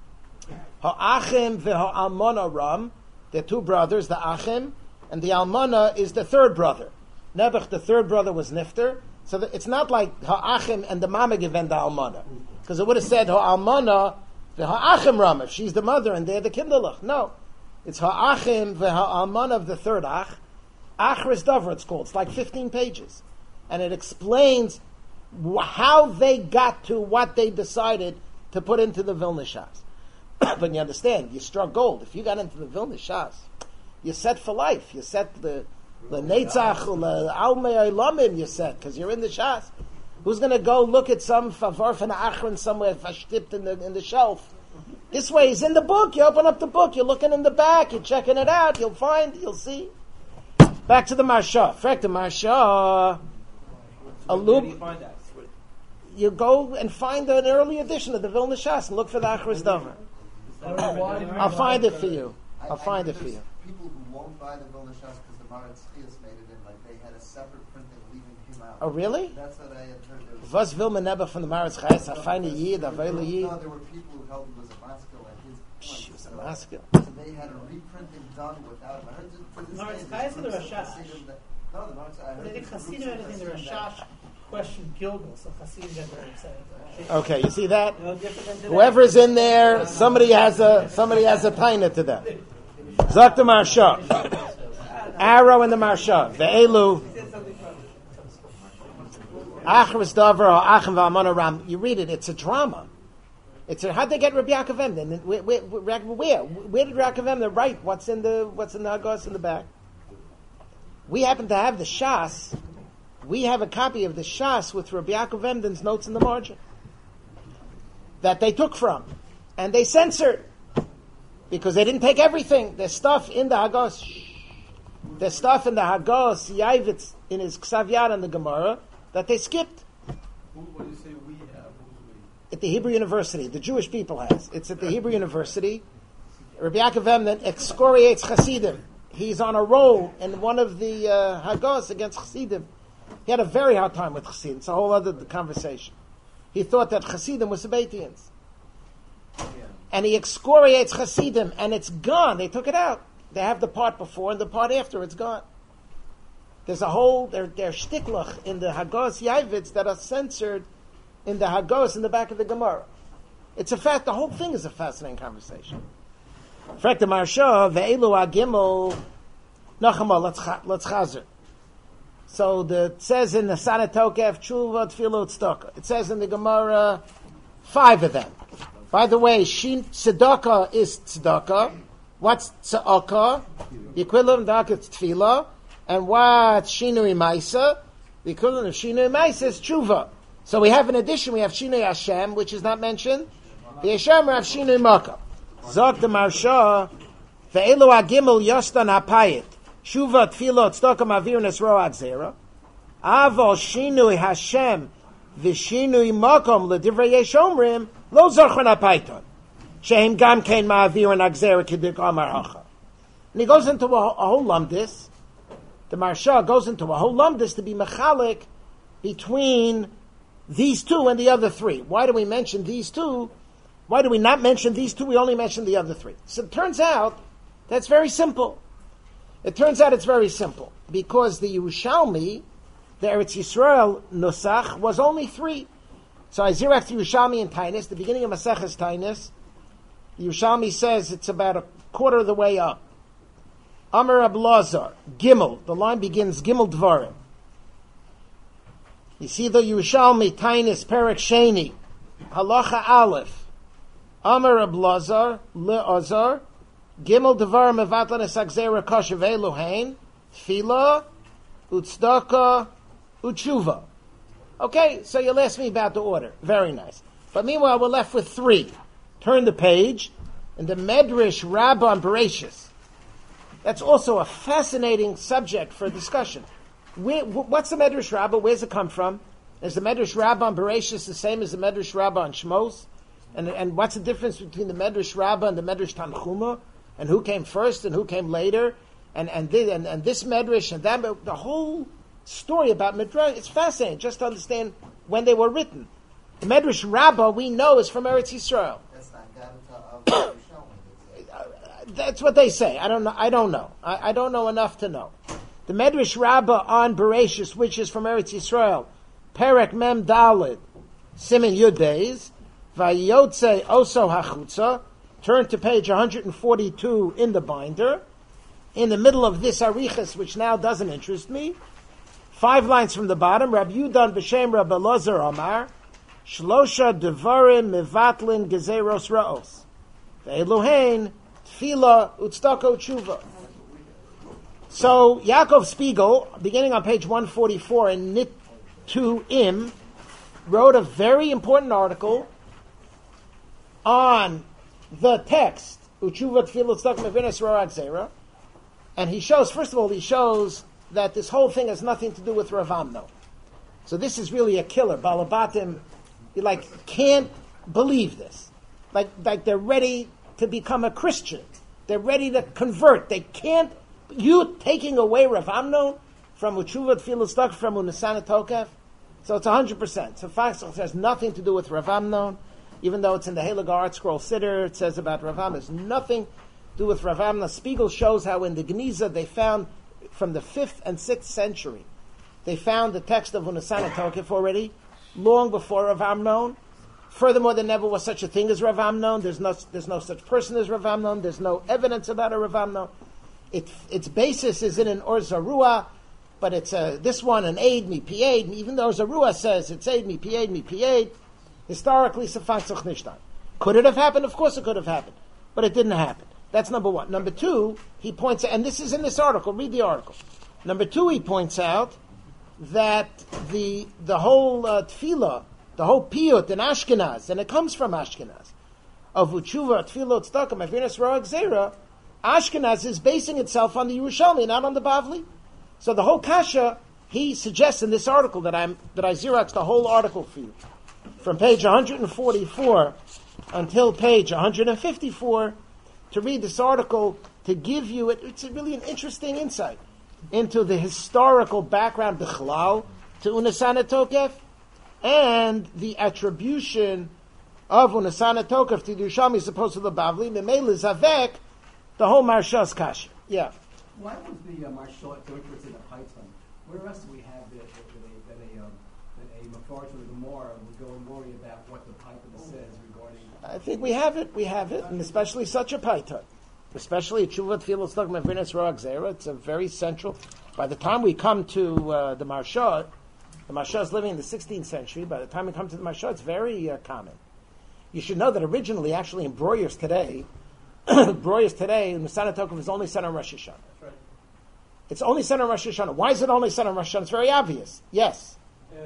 Ha'achim ve'ha'almana ram, the two brothers, the achim, and the almana is the third brother. Nebuch, the third brother, was nifter. So that it's not like ha'achim and the mama given the almana. Because it would have said ha'almana ve'ha'achim ram, if she's the mother and they're the kinderlach. No. It's ha'achim ve'ha'almana of the third ach. Achris Dover, it's called. It's like fifteen pages. And it explains wh- how they got to what they decided to put into the Vilna Shas. But you understand, you struck gold. If you got into the Vilna Shas, you're set for life. You're set the the Netzach, the Almei Olamim, you're set, because you're in the Shas. Who's going to go look at some Favor from Achron somewhere, Vashtipt in the, in the shelf? This way, he's in the book. You open up the book, you're looking in the back, you're checking it out, you'll find, you'll see. Back to the Marsha. Fact, the Marsha, a Where do you loop. find that? You go and find an early edition of the Vilna Shas and look for the Achris Dover. I'll find it for you. I'll I, find I it for you. People who won't buy the Vilna Shas because the Maratz Chias made it in, like they had a separate printing leaving him out. Oh, really? That's what I had heard. There was Was Vilma Nebuch from the Maritz Chayes? I find a Yid, I veil a Yid. No, there were people who held he was a Maskell at his She point. was a So- Maskell. So they had a reprinting done without him. I heard to, to this Maritz day, Chayes there's or the groups of Rashash? Hasidim that- No, the Maritz. I heard They did there's groups Chassidim of and everything. The Hasidim that- Rashash questioned Gilgal, so Chassidim got very upset. Okay, you see that? No different than today. Whoever's in there, somebody has a somebody has a taina to them. Zak the Marsha. Arrow in the Marsha. The Elu. Achris Dover or Achim V'Amana Ram. You read it, it's a drama. It's a, how'd they get Rabbi Yaakov Emden? Where, where, where, where, where did Rabbi Yaakov Emden write? What's in the what's in the Hagos in the back? We happen to have the Shas. We have a copy of the Shas with Rabbi Yaakov Emden's notes in the margin that they took from, and they censored because they didn't take everything. There's stuff in the Hagos. There's stuff in the Hagos, Yaivitz, in his Ksav Yad and the Gemara that they skipped. Who, what do you say we have? Who's we? At the Hebrew University, the Jewish people has. It's at the Hebrew University. Rabbi Yaakov Emden excoriates Chassidim. He's on a roll in one of the uh, Hagos against Chassidim. He had a very hard time with Chassidim. It's a whole other conversation. He thought that Chassidim was Sabbatians. And he excoriates Chassidim, and it's gone. They took it out. They have the part before and the part after. It's gone. There's a whole, there, there's shtiklach in the Hagos Yaivitz that are censored in the Hagos in the back of the Gemara. It's a fact, the whole thing is a fascinating conversation. Frek the Marsha, ve'elu agimel, nachama, let's, let's chazer. So the, it says in the Sanatokef, Tshuva, Tfilah, Tzedakah. It says in the Gemara, five of them. By the way, shin, tzedakah is tzedakah. What's tzedakah? The equivalent of tzedakah is tefillah. And what's shinui maisa? The equivalent of shinui maisa is tshuva. So we have in addition, we have shinui Hashem, which is not mentioned. The Hashem we have shinui makah. Zog the Marsha, ve'elu agimel yostan hapayit. Tshuva, tefillah, tzedakah, mavir, nesroa, zera. Avol shinui Hashem, v'shinui makom, l'divrei yeshomrim, lo zorchon hapayton. Shehem gam kein ma'avir and agzera kidik amar hacha. And he goes into a, a whole lumdis. The Marsha goes into a whole lumdis to be mechalik between these two and the other three. Why do we mention these two? Why do we not mention these two? We only mention the other three. So it turns out that's very simple. It turns out it's very simple because the Yerushalmi, the Eretz Yisrael Nusach, was only three. So I zero after Yerushalmi and Tainus, the beginning of Maseches Tainus, the Yerushalmi says it's about a quarter of the way up. Amar Ablazar, Gimel. The line begins Gimel Dvarim. You see the Yerushalmi, Tainis, Perek Sheni, Halacha Aleph. Amar Ablazar, Le'azar, Gimel Dvarim Mevatlan Esagzera Koshev Elohein, Tfila, Utzdaka, Utshuva. Okay, so you'll ask me about the order. Very nice. But meanwhile, we're left with three. Turn the page, and the Medrash Rabbah Bereshis. That's also a fascinating subject for discussion. Where, what's the Medrash Rabbah? Where's it come from? Is the Medrash Rabbah on Bereshis the same as the Medrash Rabbah on Shmos? And, and what's the difference between the Medrash Rabbah and the Medrash Tanchuma? And who came first and who came later? And and, this, and, and this Medrash and that, the whole story about Midrash, it's fascinating just to understand when they were written. The Medrash Rabbah we know is from Eretz Yisrael. That's not Gavita of Yerushalmi. That's what they say. I don't know. I don't know. I, I don't know enough to know. The Medrash Rabbah on Bereshis, which is from Eretz Yisrael, Perek Mem Dalid, Siman Yud Beis, Vayotze Oso Hachutza. Turn to page one forty-two in the binder. In the middle of this arichas, which now doesn't interest me, five lines from the bottom. Rabbi Yudan b'Shem Rabbi Elazar Amar, Shlosha Devarim Mevatlin Gezeros Raos, Ve'elohein Tfila Utzdaka Tshuva. So Yaakov Spiegel, beginning on page one forty-four in Nit two Im, wrote a very important article on the text Utshuva Tfila Utzdaka Mevinas Ro'ad Zera, and he shows, first of all, he shows that this whole thing has nothing to do with Rav Amnon. So this is really a killer. Balabatim, you like can't believe this. Like like they're ready to become a Christian. They're ready to convert. They can't. You taking away Rav Amnon from Utshuva Tefillah Stuck from Unisana Tokef. So it's one hundred percent. So Fox has nothing to do with Rav Amnon, even though it's in the Heilige Art Scroll Siddur. It says about Rav Amnon. It's nothing to do with Rav Amnon. Spiegel shows how in the Geniza they found from the fifth and sixth century, they found the text of Unisana Tokef already, long before Rav Amnon. Furthermore, there never was such a thing as Rav Amnon. There's no, there's no such person as Rav Amnon. There's no evidence about a Rav Amnon. It, its basis is in an Or Zarua, but it's a, this one, an Aid, Mi Pied, even though Zarua says it's Aid, Mi Pied, Mi Pied, historically, Safansuch Nishtan. Could it have happened? Of course it could have happened. But it didn't happen. That's number one. Number two, he points out, and this is in this article, read the article. Number two, he points out that the the whole uh, tefillah, the whole piyut in Ashkenaz, and it comes from Ashkenaz, of Utshuva, Tefillah, Tzedakah, Mevinas Ro'ad Zera, Ashkenaz is basing itself on the Yerushalmi, not on the Bavli. So the whole kasha, he suggests in this article that I'm that I Xeroxed the whole article for you, from page one forty-four until page one fifty-four, to read this article to give you it. It's really an interesting insight into the historical background b'chlal to Unisana Tokef and the attribution of Unisana Tokef to the Yerushalmi as opposed to the Bavli. Memele Zavek, the whole Marshas Kasha. Yeah. Why was the uh, Marshal so interested in the Python? Where else do we have that that a that a, um, that a Mepharshim of the Gemara would go and worry about what the Python says regarding? I think we have it. We have it, and especially such a Python, especially Tshuva Tefillah Tzedakah Mevinas Ro'ad Zera. It's a very central. By the time we come to uh, the Marsha, the Marsha is living in the sixteenth century. By the time we come to the Marsha, it's very uh, common. You should know that originally, actually, in Broyers today, Broyers today, Unisana Tokef is only said on Rosh Hashanah. That's right. It's only said on Rosh Hashanah. Why is it only said on Rosh Hashanah? It's very obvious. Yes. Uh, I,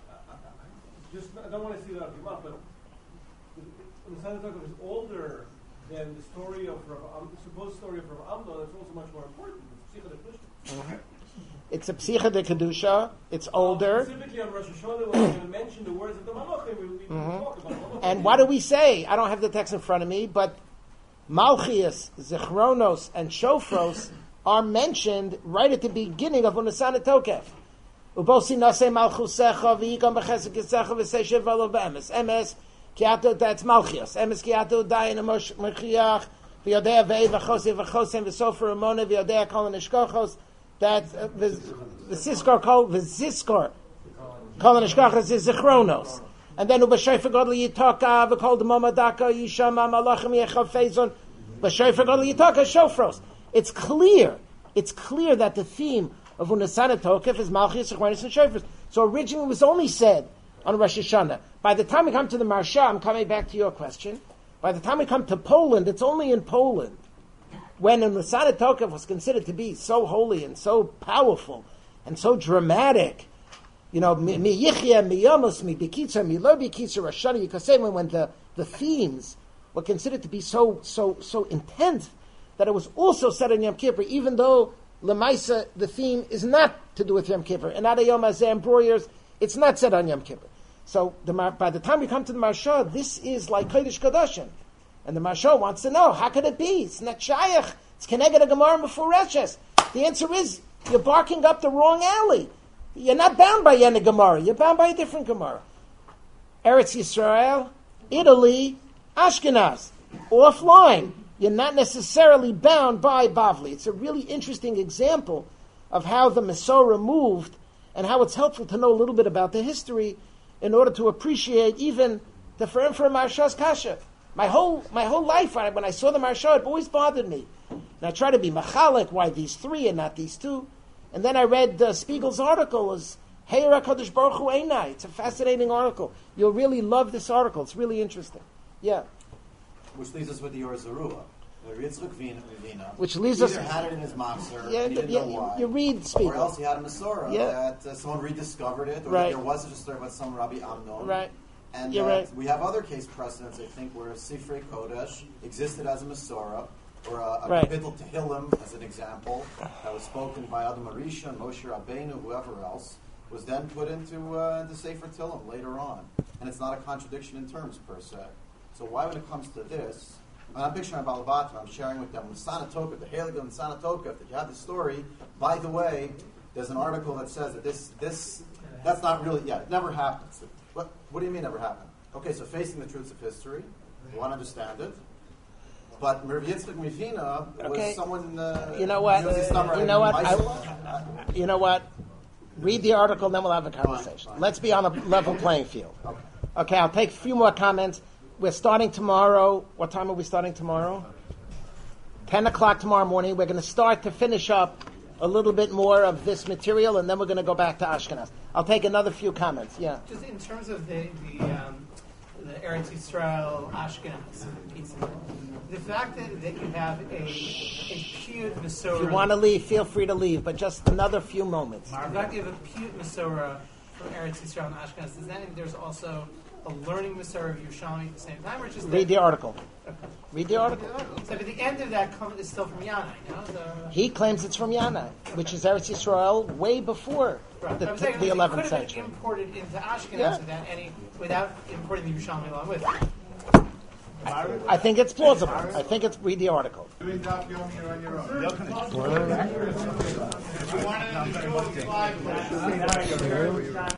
I, just, I don't want to see that argument, but Unisana Tokef is older than the story of Rav Am, the supposed story of Rav Amnon. That's also much more important. It's Psicha de Kedusha. It's a Psicha de Kedusha. It's older. Specifically on Rosh Hashanah, when we're going to mention the words of the Malachim, we, we, we Mm-hmm. talk about Malachim. And what do we say? I don't have the text in front of me, but Malchias, Zichronos, and Shofros are mentioned right at the beginning of Unisana Tokef. Ubosi nase malchusecha v'yikam b'chesed kitzecha v'seishev v'lo b'emes. Emes kiato, that's Malchias. Emes kiato dayin amosh mechiach v'yodea v'ei v'chosi v'chosim v'sofer umone v'yodea kol nishkochos. That's v'ziskor kol v'ziskor kol nishkochos is Zichronos. And then Ubashayfer Godli Yitaka, V'kol Demomadaka, Yishama Malachim Yechav Fezon, Bashayfer Godli Yitaka, Shofros. It's clear it's clear that the theme of Unasana Tokef is Malchus, Achronis, and Shofars. So originally it was only said on Rosh Hashanah. By the time we come to the Marsha, I'm coming back to your question, by the time we come to Poland, it's only in Poland, when Unasana Tokef was considered to be so holy and so powerful and so dramatic, you know, mi yichya, mi yamos, mi bikitza, mi lo bikitza, Rashana, you could say when, when the, the themes were considered to be so so so intense that it was also said on Yom Kippur, even though Lemaisa, the theme is not to do with Yom Kippur. And Ad Yom Hazeh embroiders, it's not said on Yom Kippur. So the, by the time we come to the Marsha, this is like Kodesh Kodashim. And the Marsha wants to know, how could it be? It's not Shayach. It's Keneged a Gemara Mefureshes. The answer is, you're barking up the wrong alley. You're not bound by Yena Gemara. You're bound by a different Gemara. Eretz Yisrael, Italy, Ashkenaz. Offline. You're not necessarily bound by Bavli. It's a really interesting example of how the Masorah moved and how it's helpful to know a little bit about the history in order to appreciate even the Ferim for Marsha's Kasha. My whole my whole life, when I saw the Marsha, it always bothered me. And I tried to be machalik, why these three and not these two. And then I read uh, Spiegel's article, as Heira Kadosh Baruch Hu Einai. It's a fascinating article. You'll really love this article. It's really interesting. Yeah. Which leaves us with the Or Zarua. Yitzchak Vina. Which leaves either us. had it in his Machzor, Yeah, and he didn't yeah, know why. you read Spiegel. Or else he had a Masorah Yeah. that uh, someone rediscovered it, or Right. that there was a story about some Rabbi Amnon. Right. And You're uh, right. we have other case precedents, I think, where Sifrei Kodesh existed as a Masorah, or a, a Right. Kapitel Tehillim, as an example, that was spoken by Adam Arisha, Moshe Rabbeinu, whoever else, was then put into uh, into Sefer Tehillim later on. And it's not a contradiction in terms, per se. So why, when it comes to this, and I'm picturing a Balavatim, I'm sharing with them, Nisana Tokef, the Heilig of Nisana Tokef, that you have the story. By the way, there's an article that says that this, this that's not really, yeah, it never happens. What, what do you mean never happened? Okay, so facing the truths of history, you want to understand it. But Rav Yitzchak Mivina was Okay. someone, uh, You know what? using stomach You know what? I, Maisel. you know what? Read the article, then we'll have a conversation. Fine, fine. Let's be on a level playing field. Okay. Okay, I'll take a few more comments. We're starting tomorrow. What time are we starting tomorrow? ten o'clock tomorrow morning. We're going to start to finish up a little bit more of this material, and then we're going to go back to Ashkenaz. I'll take another few comments. Yeah. Just in terms of the the, um, the Eretz Yisrael Ashkenaz pizza, the fact that, that you have a a pute Masorah. If you want to leave, feel free to leave, but just another few moments. The fact that you have a pute Masorah from Eretz Yisrael and Ashkenaz, does that mean there's also a learning Masorah of Yerushalmi at the same time, or just Read the article. Read the article. So, but the end of that come, is still from Yanai, no? The, He claims it's from Yanai, which is Eretz Yisrael way before right. the, I'm saying the it eleventh could have been century. imported into Ashkenaz Yeah. without any, without importing the Yerushalmi along with it. I, I think it's plausible. I think it's read the article. Doing Daf Yomi on your own.